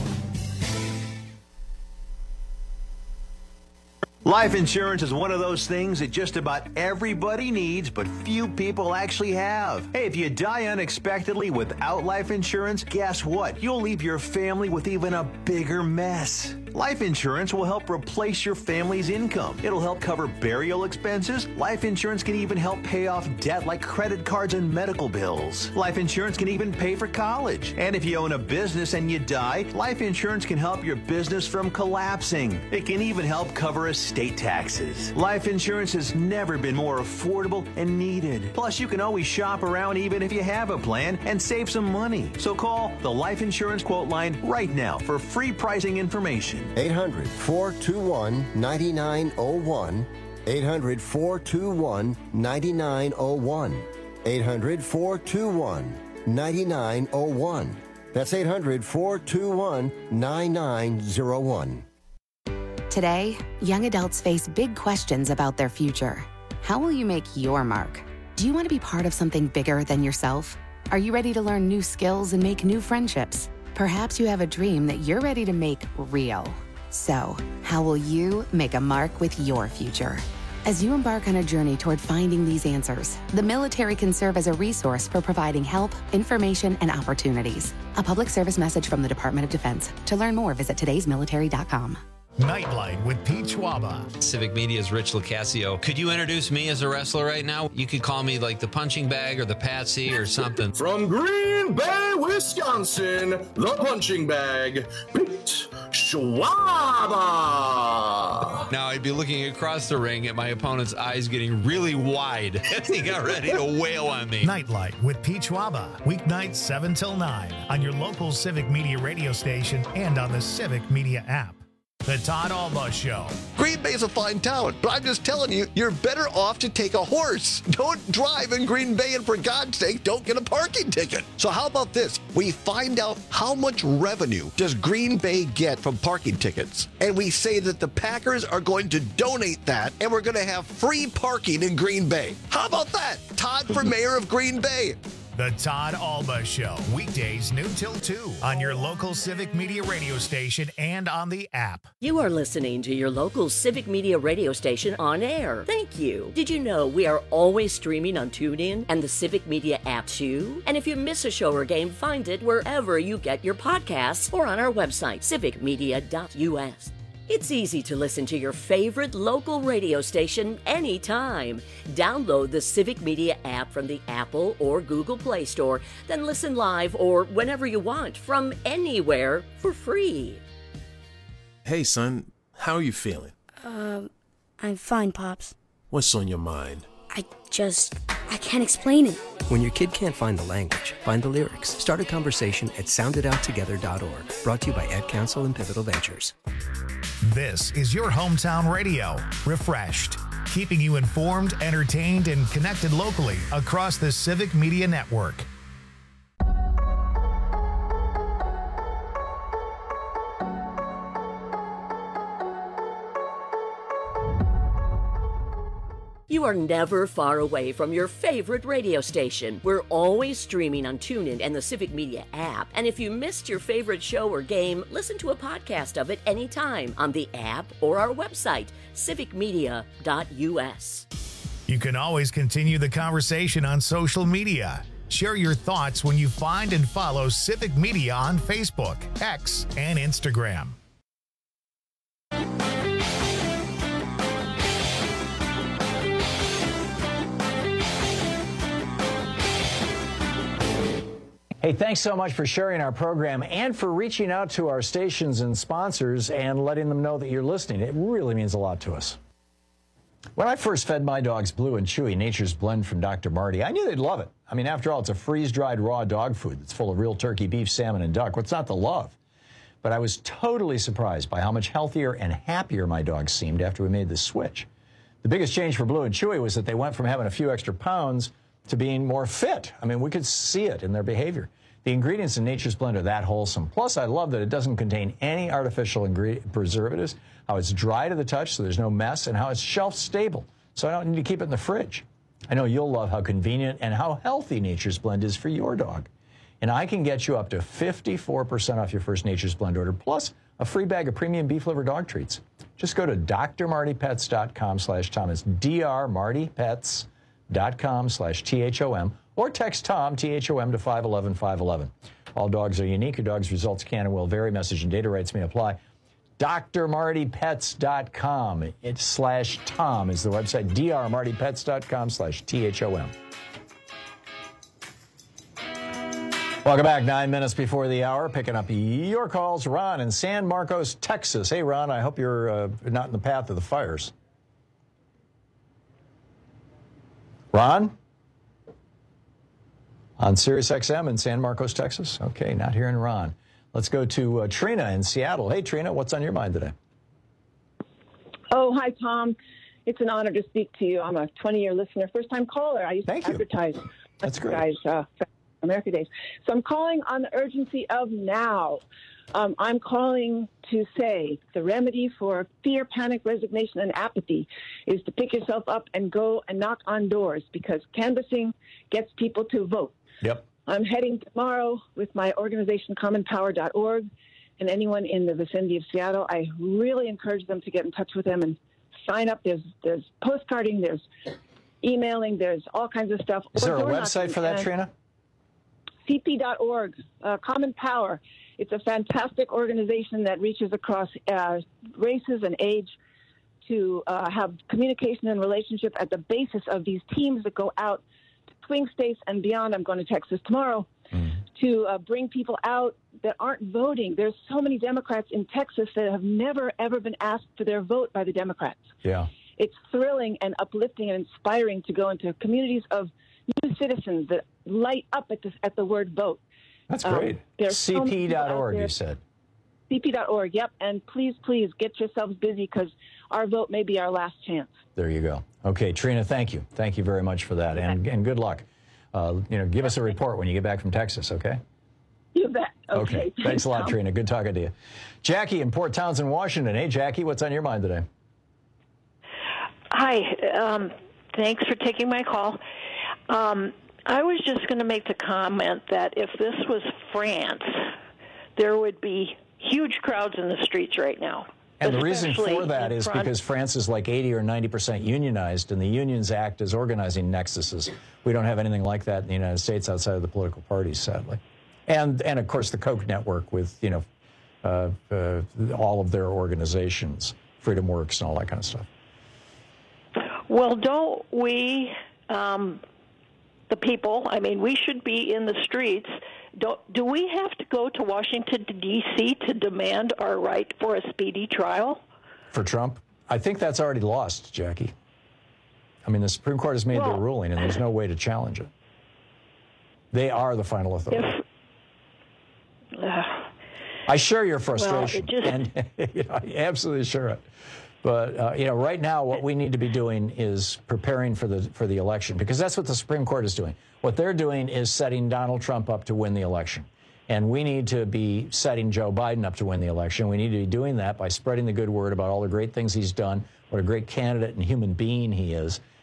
Life insurance is one of those things that just about everybody needs, but few people actually have. Hey, if you die unexpectedly without life insurance, guess what? You'll leave your family with even a bigger mess. Life insurance will help replace your family's income. It'll help cover burial expenses. Life insurance can even help pay off debt like credit cards and medical bills. Life insurance can even pay for college. And if you own a business and you die, life insurance can help your business from collapsing. It can even help cover estate taxes. Life insurance has never been more affordable and needed. Plus, you can always shop around even if you have a plan and save some money. So call the Life Insurance Quote Line right now for free pricing information. eight hundred, four two one, nine nine zero one. eight hundred, four two one, nine nine zero one. eight hundred, four two one, nine nine zero one. That's eight hundred, four two one, nine nine zero one. Today, young adults face big questions about their future. How will you make your mark? Do you want to be part of something bigger than yourself? Are you ready to learn new skills and make new friendships? Perhaps you have a dream that you're ready to make real. So, how will you make a mark with your future? As you embark on a journey toward finding these answers, the military can serve as a resource for providing help, information, and opportunities. A public service message from the Department of Defense. To learn more, visit todays military dot com. Nightlight with Pete Schwaba. Civic Media's Rich Lucasio. Could you introduce me as a wrestler right now? You could call me like the punching bag or the patsy or something. From Green Bay, Wisconsin, the punching bag, Pete Schwaba. Now I'd be looking across the ring at my opponent's eyes getting really wide as he got ready to wail on me. Nightlight with Pete Schwaba. Weeknights seven till nine on your local Civic Media radio station and on the Civic Media app. The Todd Alba Show. Green Bay is a fine town, but I'm just telling you, you're better off to take a horse. Don't drive in Green Bay, and for God's sake, don't get a parking ticket. So how about this? We find out how much revenue does Green Bay get from parking tickets, and we say that the Packers are going to donate that, and we're going to have free parking in Green Bay. How about that? Todd for mayor of Green Bay. The Todd Alba Show, weekdays noon till two on your local Civic Media radio station and on the app. You are listening to your local Civic Media radio station on air. Thank you. Did you know we are always streaming on TuneIn and the Civic Media app too? And if you miss a show or game, find it wherever you get your podcasts or on our website, civic media dot u s. It's easy to listen to your favorite local radio station anytime. Download the Civic Media app from the Apple or Google Play Store, then listen live or whenever you want from anywhere for free. Hey, son, how are you feeling? Um, I'm fine, Pops. What's on your mind? I just, I can't explain it. When your kid can't find the language, find the lyrics. Start a conversation at sound it out together dot org. Brought to you by Ed Council and Pivotal Ventures. This is your hometown radio, refreshed, keeping you informed, entertained, and connected locally across the Civic Media Network. You are never far away from your favorite radio station. We're always streaming on TuneIn and the Civic Media app. And if you missed your favorite show or game, listen to a podcast of it anytime on the app or our website, civic media dot u s. You can always continue the conversation on social media. Share your thoughts when you find and follow Civic Media on Facebook, X, and Instagram. Hey, thanks so much for sharing our program and for reaching out to our stations and sponsors and letting them know that you're listening. It really means a lot to us. When I first fed my dogs Blue and Chewy Nature's Blend from Doctor Marty, I knew they'd love it. I mean, after all, it's a freeze-dried raw dog food that's full of real turkey, beef, salmon, and duck. What's not to love? But I was totally surprised by how much healthier and happier my dogs seemed after we made this switch. The biggest change for Blue and Chewy was that they went from having a few extra pounds to being more fit. I mean, we could see it in their behavior. The ingredients in Nature's Blend are that wholesome. Plus, I love that it doesn't contain any artificial ingredient preservatives, how it's dry to the touch so there's no mess, and how it's shelf stable, so I don't need to keep it in the fridge. I know you'll love how convenient and how healthy Nature's Blend is for your dog. And I can get you up to fifty-four percent off your first Nature's Blend order, plus a free bag of premium beef liver dog treats. Just go to d r marty pets dot com slash Tom. It's d r marty pets dot com slash T H O M, or text Tom, T H O M, to five one one, five one one. All dogs are unique. Your dog's results can and will vary. Message and data rates may apply. d r marty pets dot com it's slash Tom is the website. d r marty pets dot com slash T H O M. Welcome back. Nine minutes before the hour, picking up your calls. Ron in San Marcos, Texas. Hey, Ron, I hope you're uh, not in the path of the fires. Ron? On Sirius X M in San Marcos, Texas? Okay, not hearing Ron. Let's go to uh, Trina in Seattle. Hey, Trina, what's on your mind today? Oh, hi, Tom. It's an honor to speak to you. I'm a twenty-year listener, first-time caller. I used Thank to you. advertise. That's great. Guys, uh, America Days. So I'm calling on the urgency of now. Um, I'm calling to say the remedy for fear, panic, resignation, and apathy is to pick yourself up and go and knock on doors, because canvassing gets people to vote. Yep. I'm heading tomorrow with my organization, common power dot org, and anyone in the vicinity of Seattle. I really encourage them to get in touch with them and sign up. There's there's postcarding, there's emailing, there's all kinds of stuff. Is there a Or door website knocking. for that, And Trina? C P dot org, uh, Common Power. It's a fantastic organization that reaches across uh, races and age to uh, have communication and relationship at the basis of these teams that go out to swing states and beyond. I'm going to Texas tomorrow mm. to uh, bring people out that aren't voting. There's so many Democrats in Texas that have never, ever been asked for their vote by the Democrats. Yeah. It's thrilling and uplifting and inspiring to go into communities of new citizens that light up at the, at the word vote. That's great. Um, C P dot org, you said. C P dot org, yep. And please, please get yourselves busy, because our vote may be our last chance. There you go. Okay, Trina, thank you. Thank you very much for that, and, and good luck. Uh, you know, give us a report when you get back from Texas, okay? You bet. Okay. Okay. Thanks a lot, Tom. Trina. Good talking to you. Jackie in Port Townsend, Washington. Hey, Jackie, what's on your mind today? Hi. Um, thanks for taking my call. Um, I was just going to make the comment that if this was France, there would be huge crowds in the streets right now. And the reason especially for that in is front- because France is like eighty or ninety percent unionized, and the unions act as organizing nexuses. We don't have anything like that in the United States outside of the political parties, sadly. And, and of course, the Koch network with, you know, uh, uh, all of their organizations, Freedom Works and all that kind of stuff. Well, don't we, um, the people, I mean, we should be in the streets. Don't, do we have to go to Washington, D C to demand our right for a speedy trial? For Trump? I think that's already lost, Jackie. I mean, the Supreme Court has made Well, their ruling, and there's no way to challenge it. They are the final authority. If, uh, I share your frustration, Well, it just, and you know, I absolutely share it. But uh, you know, right now, what we need to be doing is preparing for the for the election, because that's what the Supreme Court is doing. What they're doing is setting Donald Trump up to win the election, and we need to be setting Joe Biden up to win the election. We need to be doing that by spreading the good word about all the great things he's done, what a great candidate and human being he is,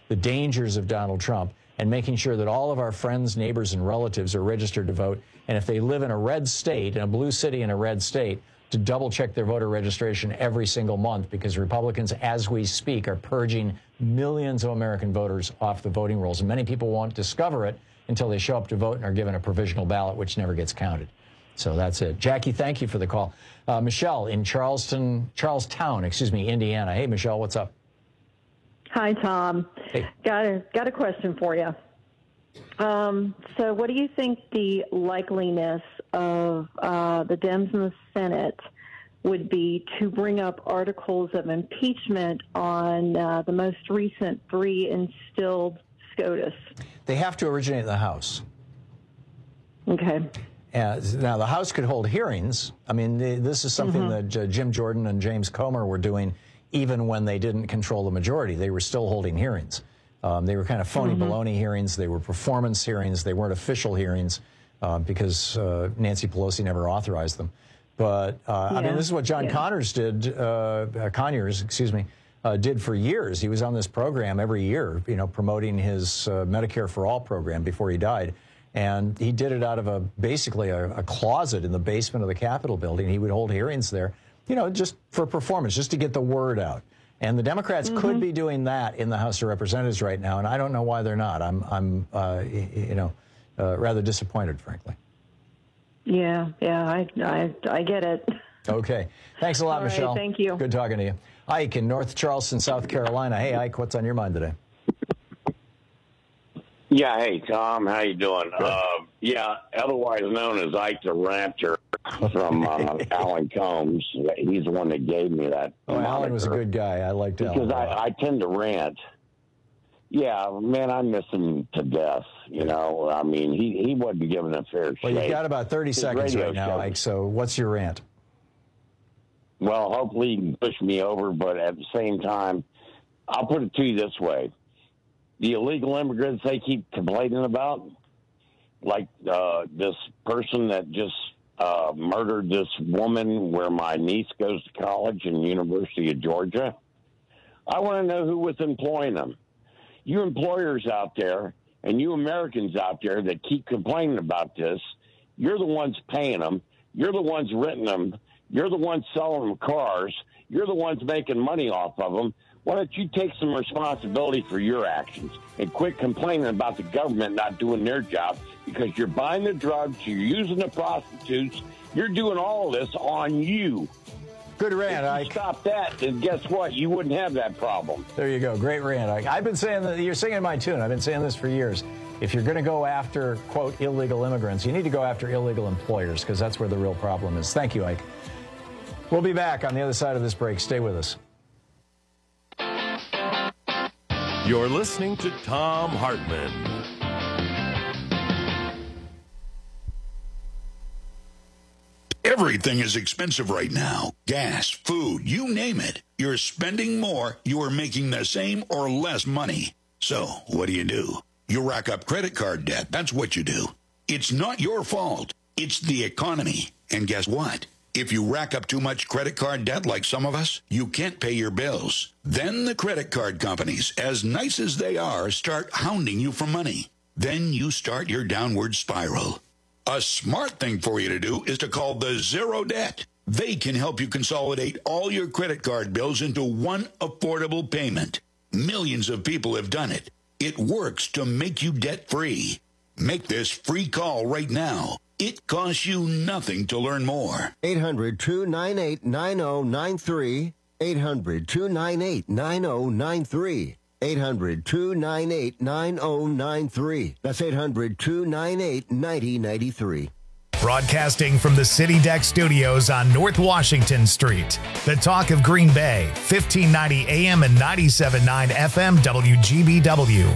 the dangers of Donald Trump, and making sure that all of our friends, neighbors, and relatives are registered to vote. And if they live in a red state, in a blue city in a red state, to double check their voter registration every single month, because Republicans, as we speak, are purging millions of American voters off the voting rolls. And many people won't discover it until they show up to vote and are given a provisional ballot, which never gets counted. So that's it. Jackie, thank you for the call. Uh, Michelle in Charleston, Charlestown, excuse me, Indiana. Hey, Michelle, what's up? Hi, Tom. Hey. Got a, got a question for you. Um, so what do you think the likeliness of uh, the Dems in the Senate would be to bring up articles of impeachment on uh, the most recent three instilled SCOTUS? They have to originate in the House. Okay. Uh, now, the House could hold hearings. I mean, the, this is something mm-hmm. that uh, Jim Jordan and James Comer were doing even when they didn't control the majority. They were still holding hearings. Um, they were kind of phony mm-hmm. baloney hearings. They were performance hearings. They weren't official hearings uh, because uh, Nancy Pelosi never authorized them. But, uh, yeah. I mean, this is what John yeah. Conyers did, uh, uh, Conyers, excuse me, uh, did for years. He was on this program every year, you know, promoting his uh, Medicare for All program before he died. And he did it out of a basically a, a closet in the basement of the Capitol building. He would hold hearings there, you know, just for performance, just to get the word out. And the Democrats mm-hmm. could be doing that in the House of Representatives right now, and I don't know why they're not. I'm, I'm, uh, you know, uh, rather disappointed, frankly. Yeah, yeah, I, I, I get it. Okay, thanks a lot, All Michelle. Right, thank you. Good talking to you, Ike in North Charleston, South Carolina. Hey, Ike, what's on your mind today? Yeah, hey, Tom, how you doing? Uh, yeah, otherwise known as Ike the Raptor from uh, Alan Combs. He's the one that gave me that. Oh, Alan was a good guy. I liked Alan. Because I, I tend to rant. Yeah, man, I miss him to death. You know, I mean, he, he wasn't given a fair shake. Well, you've got about thirty His seconds right now, show. Ike, so what's your rant? Well, hopefully he can push me over, but at the same time, I'll put it to you this way. The illegal immigrants they keep complaining about, like uh, this person that just uh, murdered this woman where my niece goes to college in the University of Georgia. I want to know who was employing them. You employers out there and you Americans out there that keep complaining about this, you're the ones paying them. You're the ones renting them. You're the ones selling them cars. You're the ones making money off of them. Why don't you take some responsibility for your actions and quit complaining about the government not doing their job, because you're buying the drugs, you're using the prostitutes, you're doing all of this on you. Good rant, Ike. Stop that, and guess what? You wouldn't have that problem. There you go. Great rant, Ike. I've been saying that, you're singing my tune. I've been saying this for years. If you're going to go after, quote, illegal immigrants, you need to go after illegal employers, because that's where the real problem is. Thank you, Ike. We'll be back on the other side of this break. Stay with us. You're listening to Thom Hartmann. Everything is expensive right now. Gas, food, you name it. You're spending more, you are making the same or less money. So, what do you do? You rack up credit card debt. That's what you do. It's not your fault. It's the economy. And guess what? If you rack up too much credit card debt like some of us, you can't pay your bills. Then the credit card companies, as nice as they are, start hounding you for money. Then you start your downward spiral. A smart thing for you to do is to call the Zero Debt. They can help you consolidate all your credit card bills into one affordable payment. Millions of people have done it. It works to make you debt-free. Make this free call right now. It costs you nothing to learn more. eight hundred, two nine eight, nine oh nine three. eight hundred, two nine eight, nine oh nine three. eight hundred, two nine eight, nine oh nine three. That's eight hundred, two nine eight, nine oh nine three. Broadcasting from the City Deck Studios on North Washington Street. The talk of Green Bay, fifteen ninety A M and ninety-seven point nine F M W G B W.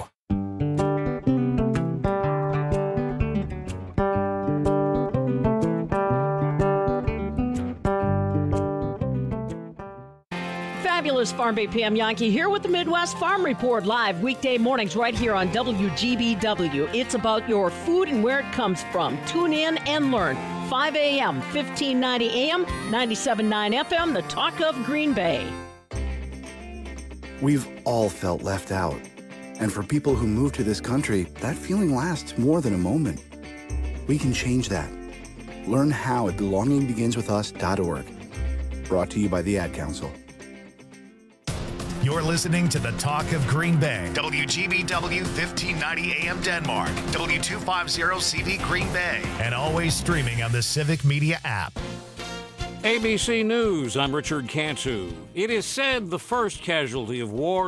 Fabulous Farm Bay Pam Yankee here with the Midwest Farm Report, live weekday mornings right here on W G B W. It's about your food and where it comes from. Tune in and learn. five A M, fifteen ninety A M, ninety-seven point nine F M, the talk of Green Bay. We've all felt left out. And for people who move to this country, that feeling lasts more than a moment. We can change that. Learn how at belonging begins with us dot org. Brought to you by the Ad Council. You're listening to the Talk of Green Bay. W G B W fifteen ninety A M Denmark. W two fifty C V Green Bay. And always streaming on the Civic Media app. A B C News, I'm Richard Cantu. It is said the first casualty of war